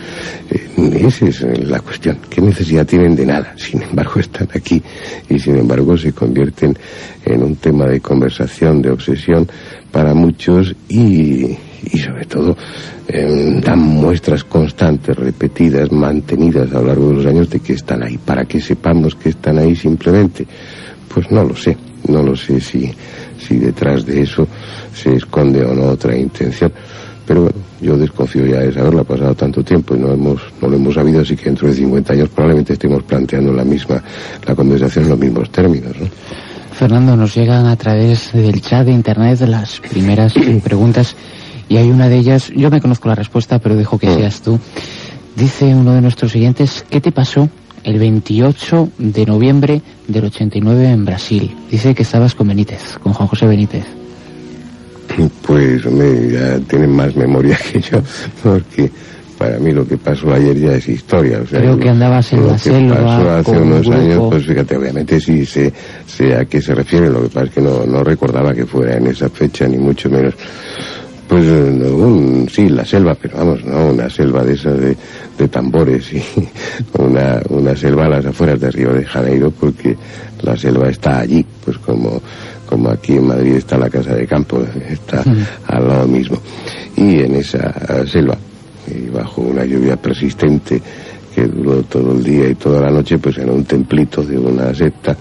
Esa es la cuestión. ¿Qué necesidad tienen de nada? Sin embargo, están aquí y sin embargo se convierten en un tema de conversación, de obsesión para muchos y sobre todo dan muestras constantes, repetidas, mantenidas a lo largo de los años de que están ahí. Para que sepamos que están ahí simplemente, pues no lo sé. No lo sé si detrás de eso se esconde o no otra intención. Pero bueno, yo desconfío ya de saberlo, ha pasado tanto tiempo y no lo hemos sabido, así que dentro de 50 años probablemente estemos planteando la conversación en los mismos términos, ¿no? Fernando, nos llegan a través del chat de internet las primeras preguntas y hay una de ellas, yo me conozco la respuesta, pero dejo que seas tú. Dice uno de nuestros siguientes, ¿qué te pasó el 28 de noviembre del 89 en Brasil? Dice que estabas con Benítez, con Juan José Benítez. Pues ya tienen más memoria que yo, porque para mí lo que pasó ayer ya es historia. O sea, creo que andabas en la selva. Pasó hace unos años, pues fíjate, obviamente sí sé a qué se refiere, lo que pasa es que no recordaba que fuera en esa fecha, ni mucho menos. Pues sí, la selva, pero vamos, no una selva de esas de tambores, y una selva a las afueras de Río de Janeiro, porque la selva está allí, pues como aquí en Madrid está la Casa de Campo, está al lado mismo. Y en esa selva, y bajo una lluvia persistente que duró todo el día y toda la noche, pues en un templito de una secta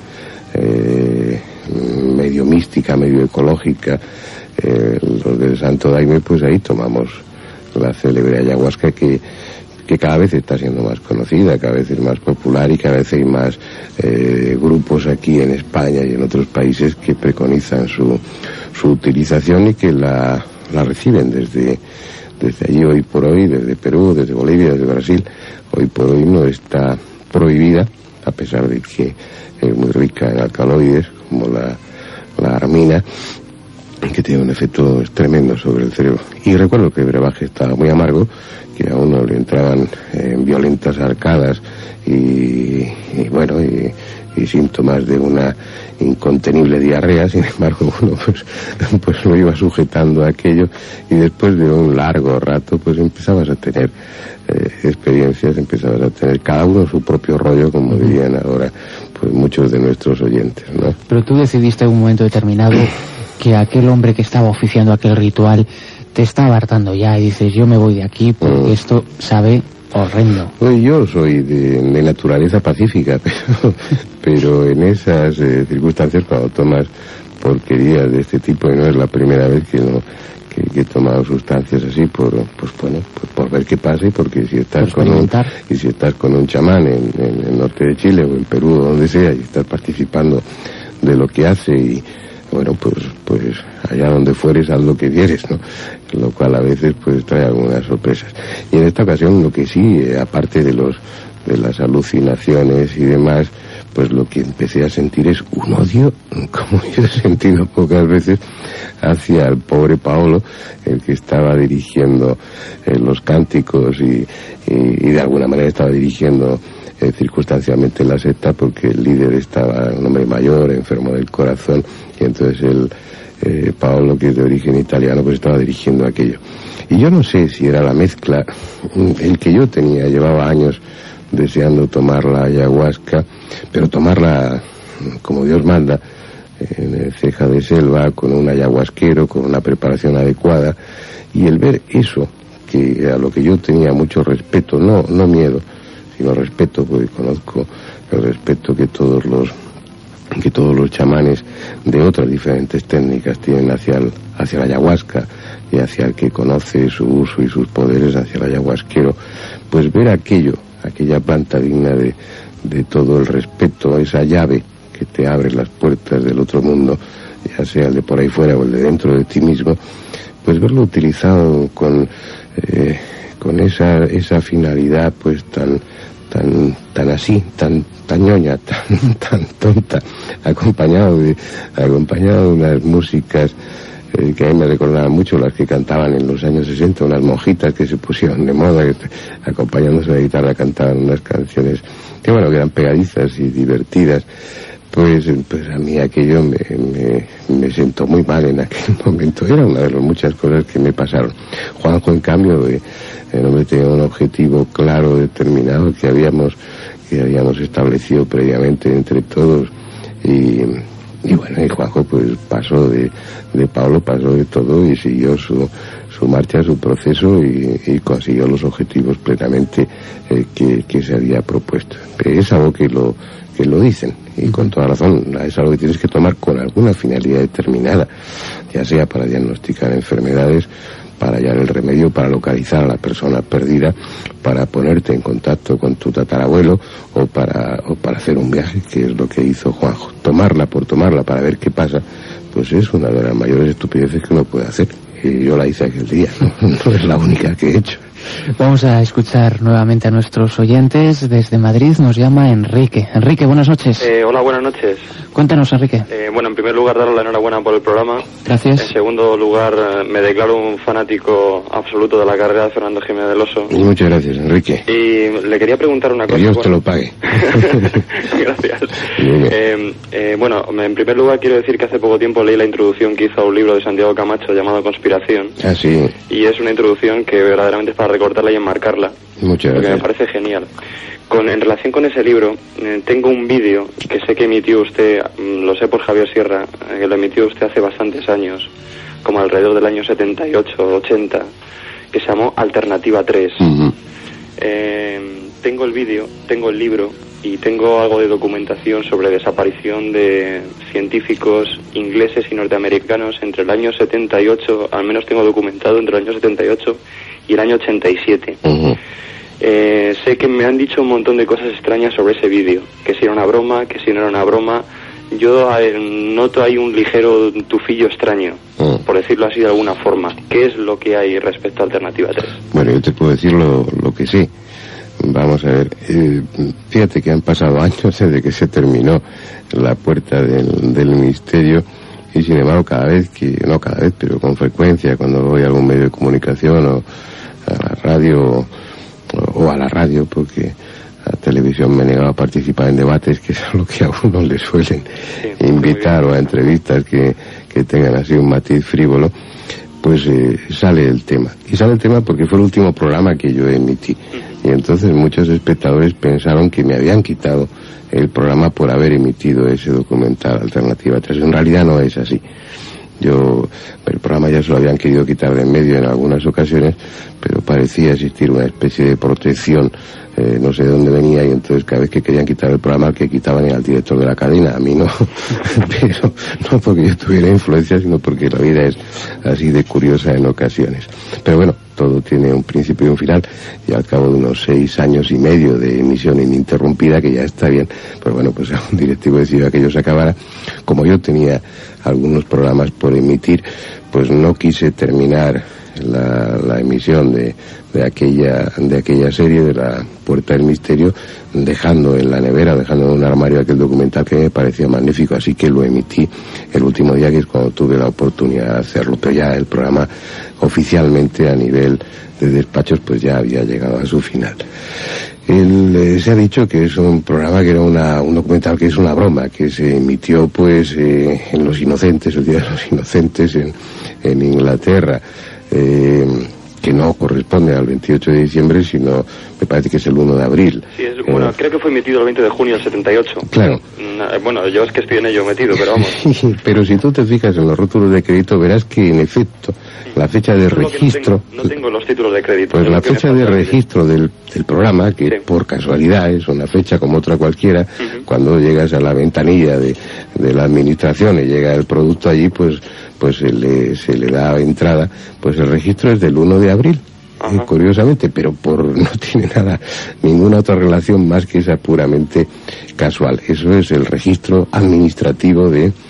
medio mística, medio ecológica, los del Santo Daime, pues ahí tomamos la célebre ayahuasca que cada vez está siendo más conocida, cada vez es más popular, y cada vez hay más grupos aquí en España y en otros países que preconizan su utilización y que la reciben desde allí. Hoy por hoy, desde Perú, desde Bolivia, desde Brasil, hoy por hoy no está prohibida, a pesar de que es muy rica en alcaloides, como la armina, que tiene un efecto tremendo sobre el cerebro. Y recuerdo que el brebaje estaba muy amargo, que a uno le entraban violentas arcadas y síntomas de una incontenible diarrea. Sin embargo, uno pues lo iba sujetando a aquello, y después de un largo rato pues empezabas a tener experiencias, empezabas a tener cada uno su propio rollo, como dirían ahora pues muchos de nuestros oyentes, ¿no? Pero tú decidiste en un momento determinado que aquel hombre que estaba oficiando aquel ritual te estaba hartando ya, y dices, yo me voy de aquí porque esto sabe horrendo. Pues yo soy de naturaleza pacífica, pero en esas circunstancias, cuando tomas porquerías de este tipo, y no es la primera vez que he tomado sustancias así por ver qué pasa, y porque si estás con un chamán en el norte de Chile o en Perú o donde sea, y estás participando de lo que hace, y bueno, pues allá donde fueres haz lo que quieres, ¿no? Lo cual a veces pues trae algunas sorpresas. Y en esta ocasión lo que sí, aparte de las alucinaciones y demás, pues lo que empecé a sentir es un odio, como yo he sentido pocas veces, hacia el pobre Paolo, el que estaba dirigiendo los cánticos y de alguna manera estaba dirigiendo circunstancialmente la secta, porque el líder estaba un hombre mayor, enfermo del corazón, y entonces Paolo, que es de origen italiano, pues estaba dirigiendo aquello. Y yo no sé si era la mezcla, el que yo llevaba años deseando tomar la ayahuasca, pero tomarla como Dios manda, en ceja de selva, con un ayahuasquero, con una preparación adecuada, y el ver eso, que a lo que yo tenía mucho respeto, no miedo, sino respeto, porque conozco el respeto que todos los chamanes de otras diferentes técnicas tienen hacia la ayahuasca, y hacia el que conoce su uso y sus poderes, hacia el ayahuasquero, pues ver aquella planta digna de todo el respeto, esa llave que te abre las puertas del otro mundo, ya sea el de por ahí fuera o el de dentro de ti mismo, pues verlo utilizado con esa finalidad pues tan ñoña, tan tonta, acompañado de unas músicas que a mí me recordaban mucho las que cantaban en los años 60, unas monjitas que se pusieron de moda, que acompañándose a la guitarra cantaban unas canciones que eran pegadizas y divertidas. Pues a mí aquello me sentó muy mal en aquel momento. Era una de las muchas cosas que me pasaron. Juanjo, en cambio, el hombre tenía un objetivo claro, determinado, que habíamos establecido previamente entre todos, y Juanjo pues pasó de Pablo, pasó de todo, y siguió su marcha, su proceso, y consiguió los objetivos plenamente que se había propuesto. Es algo que lo dicen, y con toda razón. Es algo que tienes que tomar con alguna finalidad determinada, ya sea para diagnosticar enfermedades, para hallar el remedio, para localizar a la persona perdida, para ponerte en contacto con tu tatarabuelo, o para hacer un viaje, que es lo que hizo Juanjo. Tomarla por tomarla para ver qué pasa, pues es una de las mayores estupideces que uno puede hacer. Y yo la hice aquel día, no es la única que he hecho. Vamos a escuchar nuevamente a nuestros oyentes. Desde Madrid nos llama Enrique. Enrique, buenas noches. Hola, buenas noches. Cuéntanos, Enrique. Bueno, en primer lugar, daros la enhorabuena por el programa. Gracias. En segundo lugar, me declaro un fanático absoluto de la carrera de Fernando Jiménez del Oso. Y muchas gracias, Enrique. Y le quería preguntar una cosa. Que Dios te lo pague. Gracias. Bueno, en primer lugar quiero decir que hace poco tiempo leí la introducción que hizo a un libro de Santiago Camacho llamado Conspiración. Ah, sí. Y es una introducción que verdaderamente es para recortarla y enmarcarla. Muchas gracias. Porque me parece genial. En relación con ese libro, tengo un vídeo que sé que emitió usted, lo sé por Javier Sierra, que lo emitió usted hace bastantes años, como alrededor del año 78 o 80, que se llamó Alternativa 3. Uh-huh. Tengo el vídeo, tengo el libro y tengo algo de documentación sobre desaparición de científicos ingleses y norteamericanos entre el año 78, al menos tengo documentado entre el año 78 y el año 87. Uh-huh. Sé que me han dicho un montón de cosas extrañas sobre ese vídeo, que si era una broma, que si no era una broma. Yo noto ahí un ligero tufillo extraño, por decirlo así de alguna forma. ¿Qué es lo que hay respecto a Alternativa 3? Bueno, yo te puedo decir lo que sé. Vamos a ver, fíjate que han pasado años desde que se terminó la puerta del misterio, y sin embargo pero con frecuencia, cuando voy a algún medio de comunicación o a la radio, porque a televisión me he negado a participar en debates, que es a lo que a uno le suelen invitar, o a entrevistas que tengan así un matiz frívolo, pues sale el tema. Y sale el tema porque fue el último programa que yo emití. Y entonces muchos espectadores pensaron que me habían quitado el programa por haber emitido ese documental Alternativa 3. En realidad no es así. El programa ya se lo habían querido quitar de en medio en algunas ocasiones, pero parecía existir una especie de protección, no sé de dónde venía, y entonces cada vez que querían quitar el programa, el que quitaban era al director de la cadena, a mí no. Pero no porque yo tuviera influencia, sino porque la vida es así de curiosa en ocasiones. Pero bueno, todo tiene un principio y un final, y al cabo de unos 6 años y medio de emisión ininterrumpida, que ya está bien, pues bueno, pues un directivo decidió que aquello se acabara. Como yo tenía algunos programas por emitir, pues no quise terminar la emisión de aquella serie de la Puerta del Misterio dejando en la nevera, dejando en un armario aquel documental que me parecía magnífico, así que lo emití el último día, que es cuando tuve la oportunidad de hacerlo. Pero ya el programa oficialmente a nivel de despachos pues ya había llegado a su final. Se ha dicho que es un programa que era un documental que es una broma, que se emitió pues en Los Inocentes, el Día de los Inocentes en Inglaterra, que no corresponde al 28 de diciembre, sino me parece que es el 1 de abril. Sí, bueno, creo que fue emitido el 20 de junio del 78. Claro. Bueno, yo es que estoy en ello metido, pero vamos. Pero si tú te fijas en los rótulos de crédito, verás que en efecto la fecha de registro... No tengo los títulos de crédito. Pues la fecha de registro del programa, que por casualidad es una fecha como otra cualquiera, cuando llegas a la ventanilla de la administración y llega el producto allí, pues se le da entrada, pues el registro es del 1 de abril. Curiosamente, pero no tiene ninguna otra relación más que esa puramente casual. Eso es el registro administrativo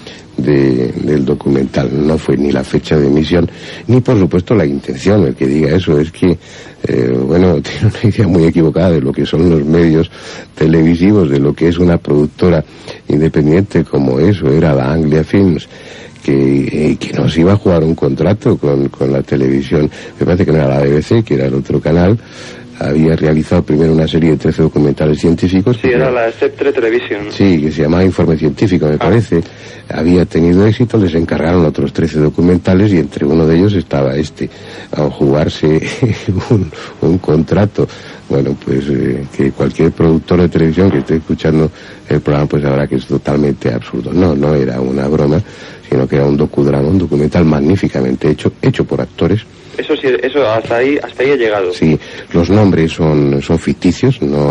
del documental. No fue ni la fecha de emisión, ni por supuesto la intención. El que diga eso es que, tiene una idea muy equivocada de lo que son los medios televisivos, de lo que es una productora independiente como eso era la Anglia Films, que nos iba a jugar un contrato con la televisión. Me parece que no era la BBC, que era el otro canal. Había realizado primero una serie de 13 documentales científicos. Sí, era la Sceptre Television. Sí, que se llamaba Informe Científico, me parece. Había tenido éxito, les encargaron otros 13 documentales y entre uno de ellos estaba a jugarse un contrato. Bueno, pues que cualquier productor de televisión que esté escuchando el programa pues sabrá que es totalmente absurdo. No era una broma, sino que era un docudrama, un documental magníficamente hecho por actores. Eso sí, hasta ahí he llegado. Sí, los nombres son ficticios, no. Sí,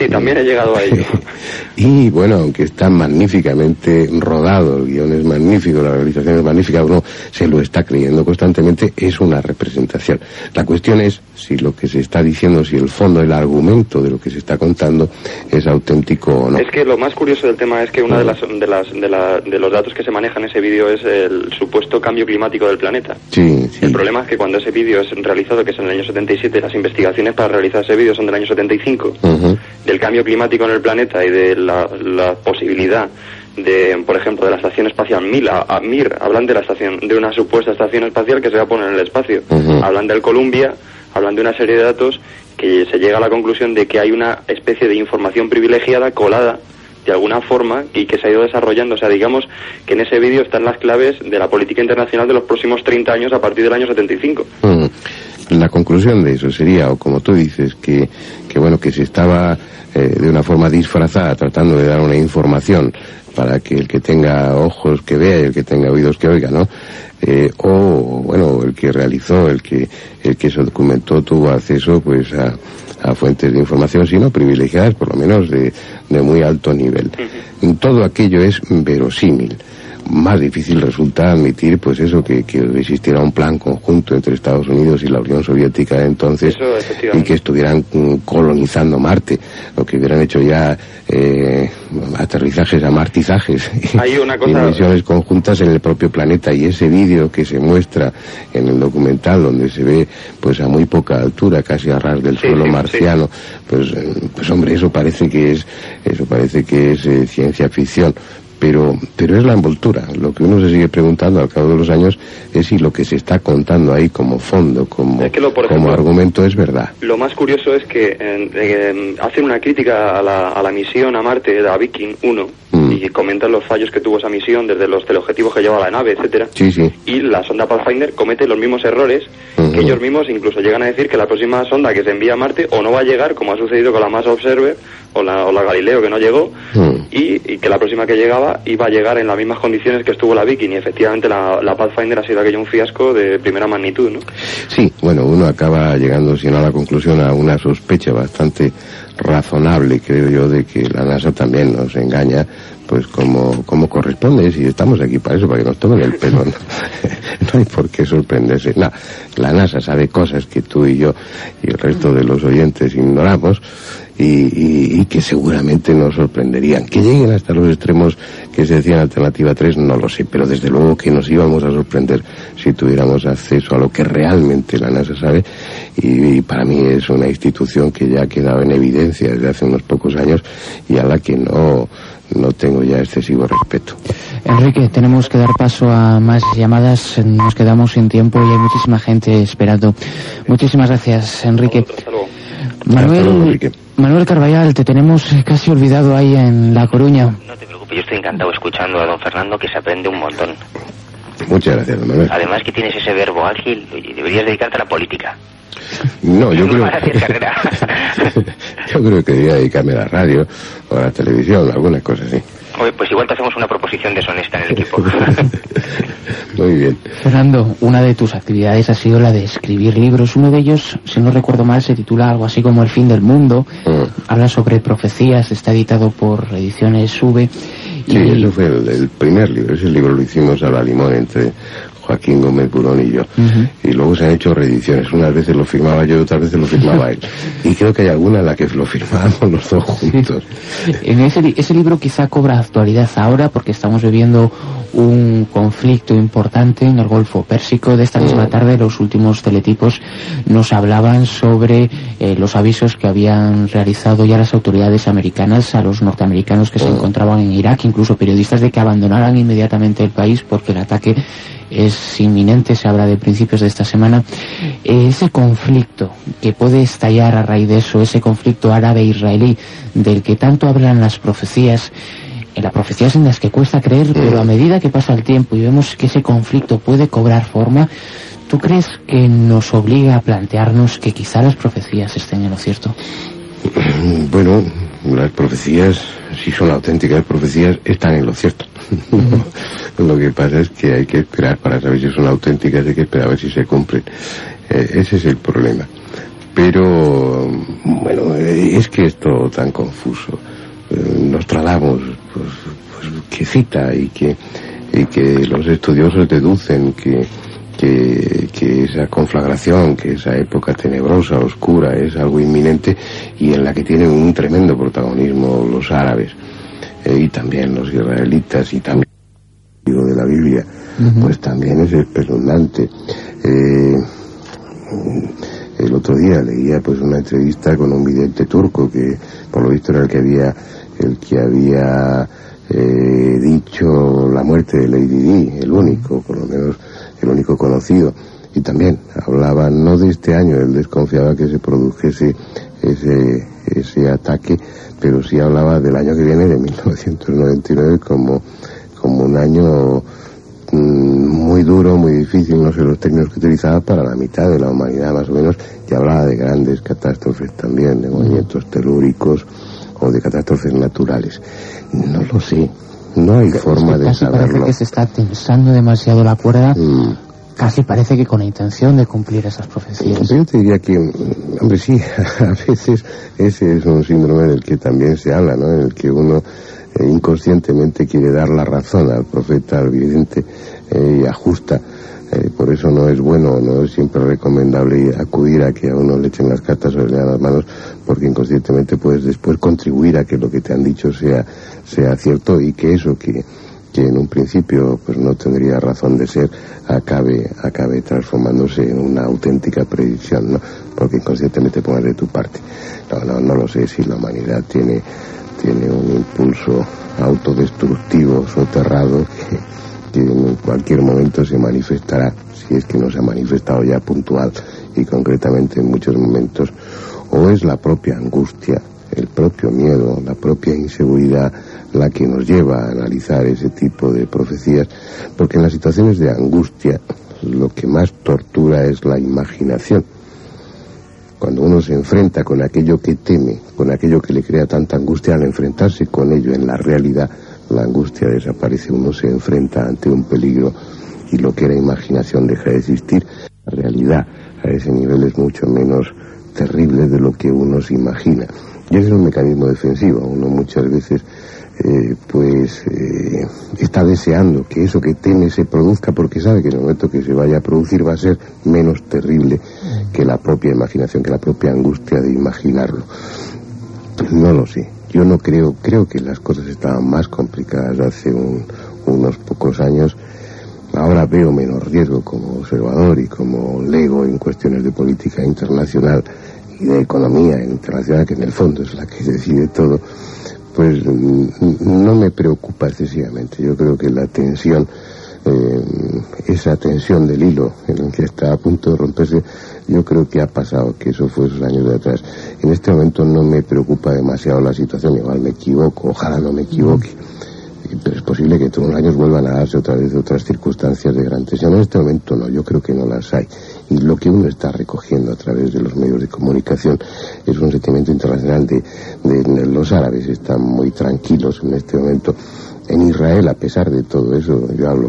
Sí, también he llegado a ello. Y bueno, aunque está magníficamente rodado, el guión es magnífico, la realización es magnífica, uno se lo está creyendo constantemente, es una representación. La cuestión es si lo que se está diciendo, si el fondo, el argumento de lo que se está contando es auténtico o no. Es que lo más curioso del tema es que uno de los datos que se maneja en ese vídeo es el supuesto cambio climático del planeta. Sí, sí. El problema es que cuando ese vídeo es realizado, que es en el año 77, las investigaciones para realizar ese vídeo son del año 75, del cambio climático en el planeta y de la posibilidad de, por ejemplo, de la estación espacial Mir, hablan de una supuesta estación espacial que se va a poner en el espacio. Hablan del Columbia, hablan de una serie de datos que se llega a la conclusión de que hay una especie de información privilegiada colada de alguna forma y que se ha ido desarrollando. O sea, digamos que en ese vídeo están las claves de la política internacional de los próximos 30 años a partir del año 75. La conclusión de eso sería, o como tú dices, que bueno, que se estaba de una forma disfrazada tratando de dar una información para que el que tenga ojos que vea y el que tenga oídos que oiga, ¿no? O bueno, el que realizó, el que se documentó tuvo acceso pues a fuentes de información, sino privilegiadas, por lo menos de muy alto nivel. Todo aquello es verosímil. Más difícil resulta admitir pues eso, que existiera un plan conjunto entre Estados Unidos y la Unión Soviética de entonces, y que estuvieran colonizando Marte, o que hubieran hecho ya aterrizajes, amartizajes Hay una cosa... y misiones conjuntas en el propio planeta. Y ese vídeo que se muestra en el documental, donde se ve pues a muy poca altura, casi a ras del suelo marciano, pues hombre, eso parece que es ciencia ficción. Pero es la envoltura. Lo que uno se sigue preguntando al cabo de los años es si lo que se está contando ahí como fondo, como argumento, es verdad. Lo más curioso es que hacen una crítica a la misión a Marte de la Viking 1 y comentan los fallos que tuvo esa misión, desde los teleobjetivos que lleva la nave, etcétera. Sí, sí. Y la sonda Pathfinder comete los mismos errores que ellos mismos incluso llegan a decir que la próxima sonda que se envía a Marte o no va a llegar, como ha sucedido con la Mars Observer o la Galileo, que no llegó, y que la próxima que llegaba iba a llegar en las mismas condiciones que estuvo la Viking, y efectivamente la Pathfinder ha sido aquello un fiasco de primera magnitud, ¿no? Sí, bueno, uno acaba llegando, si no a la conclusión, a una sospecha bastante razonable, creo yo, de que la NASA también nos engaña, pues como corresponde, si estamos aquí para eso, para que nos tomen el pelo, ¿no? No hay por qué sorprenderse. No, la NASA sabe cosas que tú y yo y el resto de los oyentes ignoramos, y que seguramente nos sorprenderían. Que lleguen hasta los extremos que se decían Alternativa 3, no lo sé, pero desde luego que nos íbamos a sorprender si tuviéramos acceso a lo que realmente la NASA sabe, y para mí es una institución que ya ha quedado en evidencia desde hace unos pocos años y a la que no tengo ya excesivo respeto. Enrique, tenemos que dar paso a más llamadas, nos quedamos sin tiempo y hay muchísima gente esperando. Muchísimas gracias, Enrique. Hasta luego. Manuel Carballal, te tenemos casi olvidado ahí en La Coruña. No te preocupes, yo estoy encantado escuchando a don Fernando, que se aprende un montón. Muchas gracias, don Manuel. Además que tienes ese verbo ágil, deberías dedicarte a la política. No, yo creo que debería dedicarme a la radio o a la televisión, algunas cosas así. Oye, pues igual te hacemos una proposición deshonesta en el equipo. Muy bien. Fernando, una de tus actividades ha sido la de escribir libros. Uno de ellos, si no recuerdo mal, se titula algo así como El fin del mundo. Habla sobre profecías, está editado por Ediciones V. Sí, eso fue el primer libro. Ese libro lo hicimos a la limón entre Joaquín Gómez Burón y yo. Y luego se han hecho reediciones. Unas veces lo firmaba yo, otras veces lo firmaba él. Y creo que hay alguna en la que lo firmábamos los dos juntos. En ese libro quizá cobra actualidad ahora porque estamos viviendo un conflicto importante en el Golfo Pérsico. De esta misma tarde los últimos teletipos nos hablaban sobre los avisos que habían realizado ya las autoridades americanas a los norteamericanos que se encontraban en Irak, incluso periodistas, de que abandonaran inmediatamente el país porque el ataque es inminente. Se habla de principios de esta semana. Ese conflicto que puede estallar a raíz de eso, ese conflicto árabe-israelí del que tanto hablan las profecías, las profecías en las que cuesta creer, pero a medida que pasa el tiempo y vemos que ese conflicto puede cobrar forma, ¿tú crees que nos obliga a plantearnos que quizá las profecías estén en lo cierto? Bueno, las profecías, si son auténticas profecías, están en lo cierto. Lo que pasa es que hay que esperar para saber si son auténticas, hay que esperar a ver si se cumplen. Ese es el problema. Pero, bueno, es que es todo tan confuso. Nostradamus, pues que cita y que los estudiosos deducen que esa conflagración, que esa época tenebrosa, oscura, es algo inminente y en la que tienen un tremendo protagonismo los árabes y también los israelitas y también de la Biblia, pues también es espeluznante. El otro día leía pues una entrevista con un vidente turco que por lo visto era el que había dicho la muerte de Lady Di, el único, por lo menos el único conocido, y también hablaba no de este año, él desconfiaba que se produjese ese ataque, pero sí hablaba del año que viene, de 1999, como un año muy duro, muy difícil, no sé los términos que utilizaba, para la mitad de la humanidad más o menos, y hablaba de grandes catástrofes también, de movimientos telúricos o de catástrofes naturales. No lo sé, no hay forma de saberlo. Parece que se está tensando demasiado la cuerda, casi parece que con la intención de cumplir esas profecías. Yo te diría que, hombre, sí, a veces ese es un síndrome del que también se habla, ¿no? En el que uno inconscientemente quiere dar la razón al profeta, al vidente, y ajusta. Por eso no es bueno, no es siempre recomendable acudir a que a uno le echen las cartas o le den las manos, porque inconscientemente puedes después contribuir a que lo que te han dicho sea cierto y que eso que en un principio pues no tendría razón de ser acabe transformándose en una auténtica predicción, ¿no? Porque inconscientemente pones de tu parte. No lo sé si la humanidad tiene un impulso autodestructivo soterrado que en cualquier momento se manifestará, si es que no se ha manifestado ya puntual y concretamente en muchos momentos, o es la propia angustia, el propio miedo, la propia inseguridad la que nos lleva a analizar ese tipo de profecías, porque en las situaciones de angustia lo que más tortura es la imaginación. Cuando uno se enfrenta con aquello que teme, con aquello que le crea tanta angustia, al enfrentarse con ello en la realidad, la angustia desaparece, uno se enfrenta ante un peligro y lo que era imaginación deja de existir. La realidad a ese nivel es mucho menos terrible de lo que uno se imagina. Y ese es un mecanismo defensivo. Uno muchas veces está deseando que eso que teme se produzca, porque sabe que en el momento que se vaya a producir va a ser menos terrible que la propia imaginación, que la propia angustia de imaginarlo. No lo sé. Yo no creo que las cosas estaban más complicadas hace unos pocos años. Ahora veo menos riesgo como observador y como lego en cuestiones de política internacional y de economía internacional, que en el fondo es la que decide todo. Pues no me preocupa excesivamente. Yo creo que la tensión, esa tensión del hilo en el que está a punto de romperse, yo creo que ha pasado, que eso fue esos años de atrás. En este momento no me preocupa demasiado la situación, igual me equivoco, ojalá no me equivoque, pero es posible que todos los años vuelvan a darse otra vez otras circunstancias de gran tensión. En este momento no, yo creo que no las hay. Y lo que uno está recogiendo a través de los medios de comunicación es un sentimiento internacional de los árabes están muy tranquilos en este momento. En Israel, a pesar de todo eso, yo hablo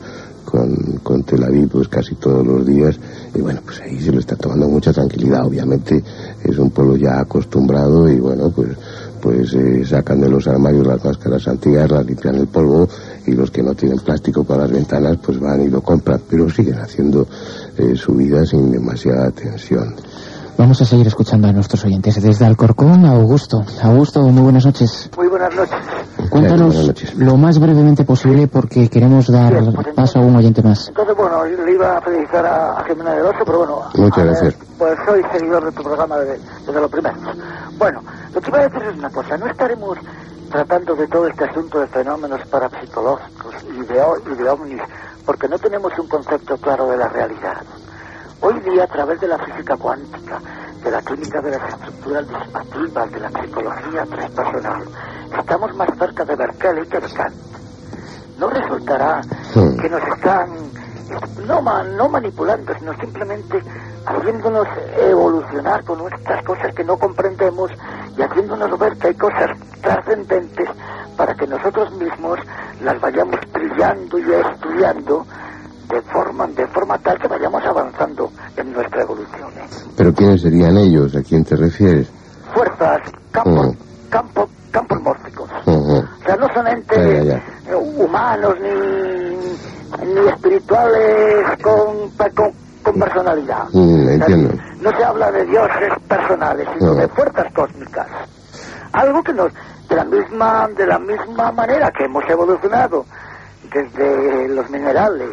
con Tel Aviv pues casi todos los días, y bueno, pues ahí se lo está tomando mucha tranquilidad. Obviamente es un pueblo ya acostumbrado y bueno, pues sacan de los armarios las máscaras antiguas, las limpian el polvo, y los que no tienen plástico para las ventanas pues van y lo compran, pero siguen haciendo su vida sin demasiada tensión. Vamos a seguir escuchando a nuestros oyentes. Desde Alcorcón, Augusto. Augusto, muy buenas noches. Muy buenas noches. Cuéntanos lo más brevemente posible, porque queremos dar paso a un oyente más. Entonces, bueno, le iba a felicitar a Jimena del Oso, pero bueno... Muchas gracias. Pues soy seguidor de tu programa desde los primeros. Bueno, lo que iba a decir es una cosa. No estaremos tratando de todo este asunto de fenómenos parapsicológicos y de ovnis, porque no tenemos un concepto claro de la realidad. Hoy día, a través de la física cuántica, de la química de las estructuras dispativas, de la psicología transpersonal, estamos más cerca de Berkeley que de Kant. No resultará que nos están no manipulando, sino simplemente haciéndonos evolucionar con nuestras cosas que no comprendemos y haciéndonos ver que hay cosas trascendentes para que nosotros mismos las vayamos brillando y estudiando de forma tal que vayamos avanzando en nuestra evolución. ¿Pero quiénes serían ellos? ¿A quién te refieres? fuerzas, campos mórficos. O sea, no son entes humanos ni espirituales con personalidad. Entiendo. O sea, no se habla de dioses personales, sino de fuerzas cósmicas. Algo que nos, de la misma manera que hemos evolucionado desde los minerales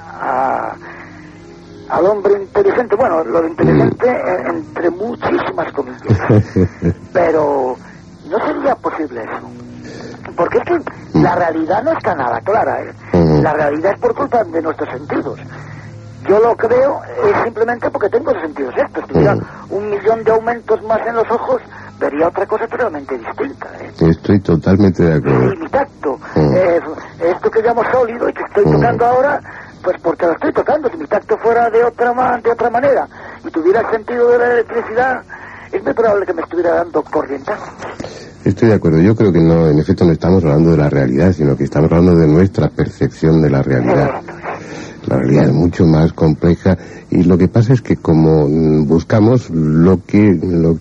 al hombre inteligente, bueno, lo de inteligente entre muchísimas comillas, pero no sería posible eso, porque es que la realidad no está nada clara, la realidad es por culpa de nuestros sentidos. Yo lo creo simplemente porque tengo los sentidos estos. Si tuviera 1.000.000 de aumentos más en los ojos, vería otra cosa totalmente distinta. Estoy totalmente de acuerdo. Y mi tacto, esto que llamo sólido y que estoy tocando ahora, pues porque lo estoy tocando. Si mi tacto fuera de otra manera y tuviera el sentido de la electricidad, es muy probable que me estuviera dando corrientazos. Estoy de acuerdo. Yo creo que no, en efecto, no estamos hablando de la realidad, sino que estamos hablando de nuestra percepción de la realidad. La realidad es mucho más compleja y lo que pasa es que como buscamos lo que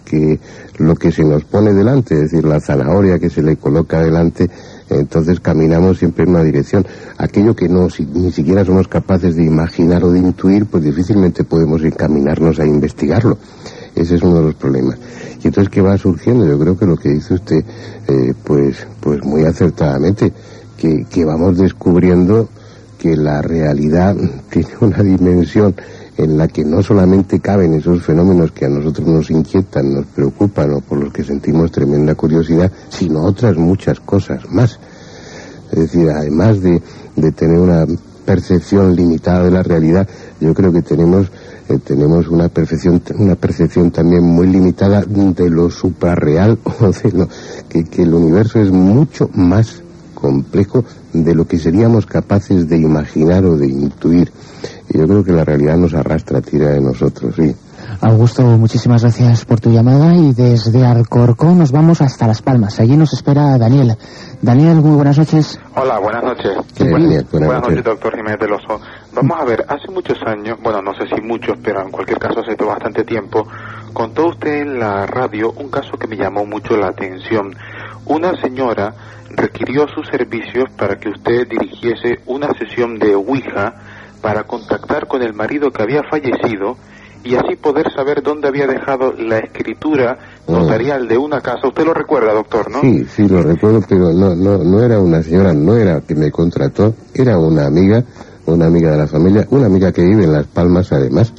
se nos pone delante, es decir, la zanahoria que se le coloca delante, entonces caminamos siempre en una dirección. Aquello que ni siquiera somos capaces de imaginar o de intuir, pues difícilmente podemos encaminarnos a investigarlo. Ese es uno de los problemas. Y entonces, ¿qué va surgiendo? Yo creo que lo que dice usted, pues muy acertadamente, que vamos descubriendo que la realidad tiene una dimensión en la que no solamente caben esos fenómenos que a nosotros nos inquietan, nos preocupan o por los que sentimos tremenda curiosidad, sino otras muchas cosas más. Es decir, además de tener una percepción limitada de la realidad, yo creo que tenemos una percepción también muy limitada de lo suprarreal, o de lo que el universo es mucho más complejo de lo que seríamos capaces de imaginar o de intuir. Y yo creo que la realidad nos arrastra, tira de nosotros, sí. Augusto, muchísimas gracias por tu llamada y desde Alcorcón nos vamos hasta Las Palmas. Allí nos espera Daniel. Daniel, muy buenas noches. Hola, buenas noches. Buenas noches, doctor Jiménez del Oso. Vamos a ver, hace muchos años, bueno, no sé si muchos, pero en cualquier caso hace bastante tiempo, contó usted en la radio un caso que me llamó mucho la atención. Una señora requirió sus servicios para que usted dirigiese una sesión de Ouija para contactar con el marido que había fallecido y así poder saber dónde había dejado la escritura notarial de una casa. Usted lo recuerda, doctor, ¿no? Sí, lo recuerdo, pero no era una señora, no era que me contrató, era una amiga de la familia, una amiga que vive en Las Palmas además,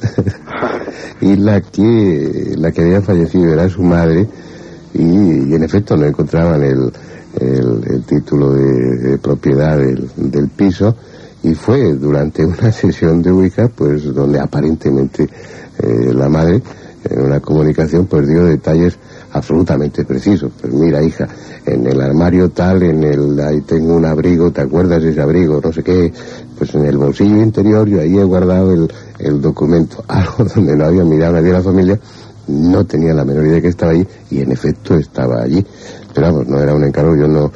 y la que había fallecido era su madre, y en efecto no encontraban el título de propiedad del piso, y fue durante una sesión de Ouija, pues donde aparentemente la madre, en una comunicación, pues dio detalles absolutamente precisos. Pues mira, hija, en el armario tal, ahí tengo un abrigo, ¿te acuerdas de ese abrigo? No sé qué, pues en el bolsillo interior yo ahí he guardado el documento, algo donde no había mirado nadie de la familia, no tenía la menor idea que estaba allí, y en efecto estaba allí. Pero vamos, no era un encargo, yo no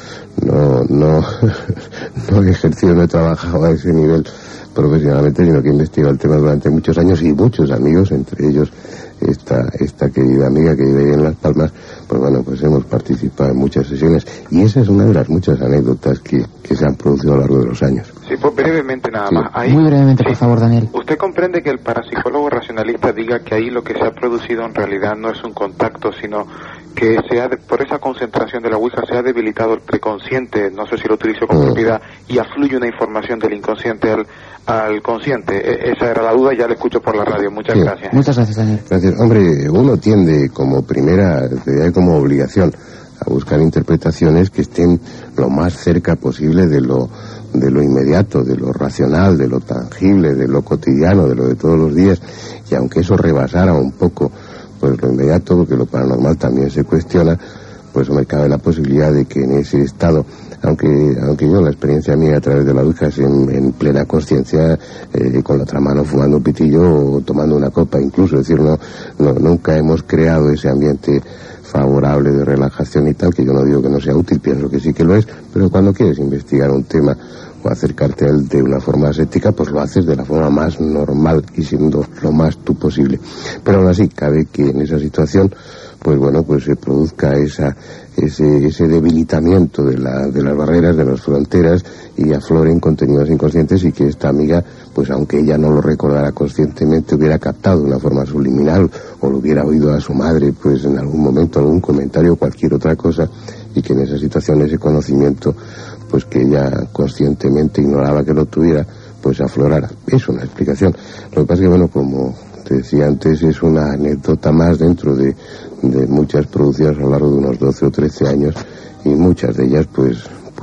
he ejercido, no he trabajado a ese nivel profesionalmente, sino que he investigado el tema durante muchos años, y muchos amigos, entre ellos esta querida amiga que vive en Las Palmas, pues bueno, pues hemos participado en muchas sesiones, y esa es una de las muchas anécdotas que se han producido a lo largo de los años. Sí, pues brevemente nada más. Ahí, muy brevemente, por favor, Daniel. ¿Usted comprende que el parapsicólogo racionalista diga que ahí lo que se ha producido en realidad no es un contacto, sino que por esa concentración de la Ouija se ha debilitado el preconsciente, no sé si lo utilizo con propiedad, y afluye una información del inconsciente al consciente? Esa era la duda, ya la escucho por la radio. Muchas gracias. Muchas gracias, Daniel. Gracias. Hombre, uno tiende como como obligación a buscar interpretaciones que estén lo más cerca posible de lo inmediato, de lo racional, de lo tangible, de lo cotidiano, de lo de todos los días, y aunque eso rebasara un poco pues lo inmediato, porque lo paranormal también se cuestiona, pues me cabe la posibilidad de que en ese estado, aunque yo, la experiencia mía a través de la Ouija es en plena consciencia, con la otra mano fumando un pitillo o tomando una copa incluso, es decir, nunca hemos creado ese ambiente favorable de relajación y tal, que yo no digo que no sea útil, pienso que sí que lo es, pero cuando quieres investigar un tema acercarte a él de una forma ascética, pues lo haces de la forma más normal y siendo lo más tú posible. Pero aún así, cabe que en esa situación, pues bueno, pues se produzca ese debilitamiento de las barreras, de las fronteras, y afloren contenidos inconscientes, y que esta amiga, pues aunque ella no lo recordara conscientemente, hubiera captado de una forma subliminal, o lo hubiera oído a su madre, pues en algún momento, algún comentario o cualquier otra cosa, y que en esa situación ese conocimiento, pues que ella conscientemente ignoraba que lo tuviera, pues aflorara. Es una explicación. Lo que pasa es que, bueno, como te decía antes, es una anécdota más dentro de muchas producciones a lo largo de unos 12 o 13 años, y muchas de ellas pues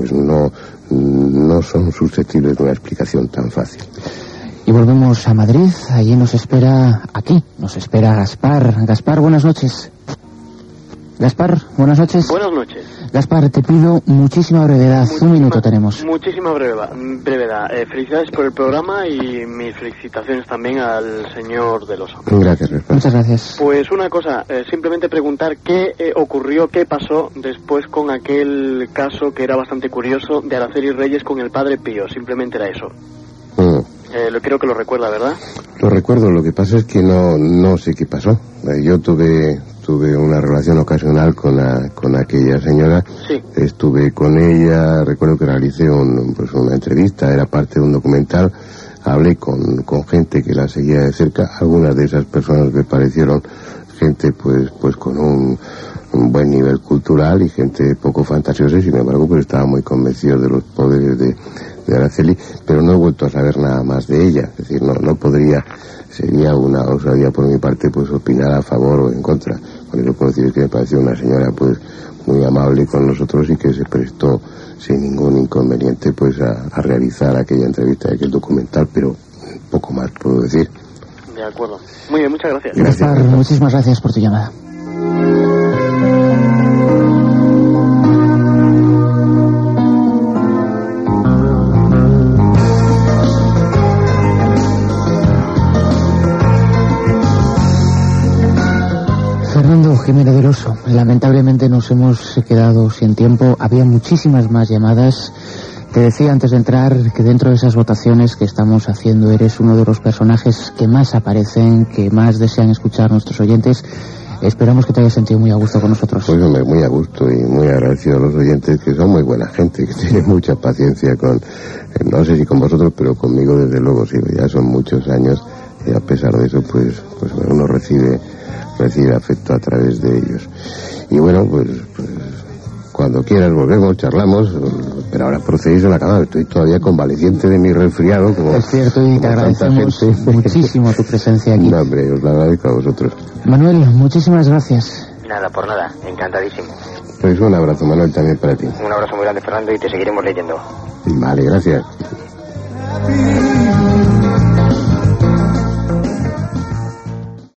no son susceptibles de una explicación tan fácil. Y volvemos a Madrid. Allí nos espera Gaspar. Gaspar, buenas noches. Gaspar, buenas noches. Buenas noches. Gaspar, te pido muchísima brevedad. Un minuto tenemos. Muchísima brevedad. Felicidades por el programa y mis felicitaciones también al señor Del Oso. Gracias, Gaspar. Muchas gracias. Pues una cosa, simplemente preguntar qué ocurrió, qué pasó después con aquel caso que era bastante curioso de Araceli Reyes con el padre Pío. Simplemente era eso. Creo que lo recuerda, ¿verdad? Lo recuerdo, lo que pasa es que no sé qué pasó. Yo tuve una relación ocasional con aquella señora. Sí. Estuve con ella, recuerdo que realicé una entrevista, era parte de un documental. Hablé con gente que la seguía de cerca. Algunas de esas personas me parecieron gente pues con un buen nivel cultural y gente poco fantasiosa, y sin embargo pues estaba muy convencido de los poderes de Araceli, pero no he vuelto a saber nada más de ella. Es decir, no podría, sería una osadía por mi parte pues opinar a favor o en contra. Con eso puedo decir que me pareció una señora pues muy amable con nosotros, y que se prestó sin ningún inconveniente pues a realizar aquella entrevista y aquel documental, pero poco más puedo decir. De acuerdo. Muy bien, muchas gracias. Gaspar, muchísimas gracias por tu llamada. Fernando Jiménez del Oso, lamentablemente nos hemos quedado sin tiempo. Había muchísimas más llamadas. Te decía antes de entrar que dentro de esas votaciones que estamos haciendo eres uno de los personajes que más aparecen, que más desean escuchar nuestros oyentes. Esperamos que te hayas sentido muy a gusto con nosotros. Pues hombre, muy a gusto y muy agradecido a los oyentes, que son muy buena gente, que tienen mucha paciencia no sé si con vosotros, pero conmigo desde luego sí, ya son muchos años, y a pesar de eso pues uno recibe afecto a través de ellos. Y bueno, pues cuando quieras volvemos, charlamos, pero ahora procedéis a la cama. Estoy todavía convaleciente de mi resfriado. Es cierto, y te agradecemos muchísimo tu presencia aquí. No, hombre, os lo agradezco a vosotros. Manuel, muchísimas gracias. Nada, por nada, encantadísimo. Pues un abrazo, Manuel, también para ti. Un abrazo muy grande, Fernando, y te seguiremos leyendo. Vale, gracias.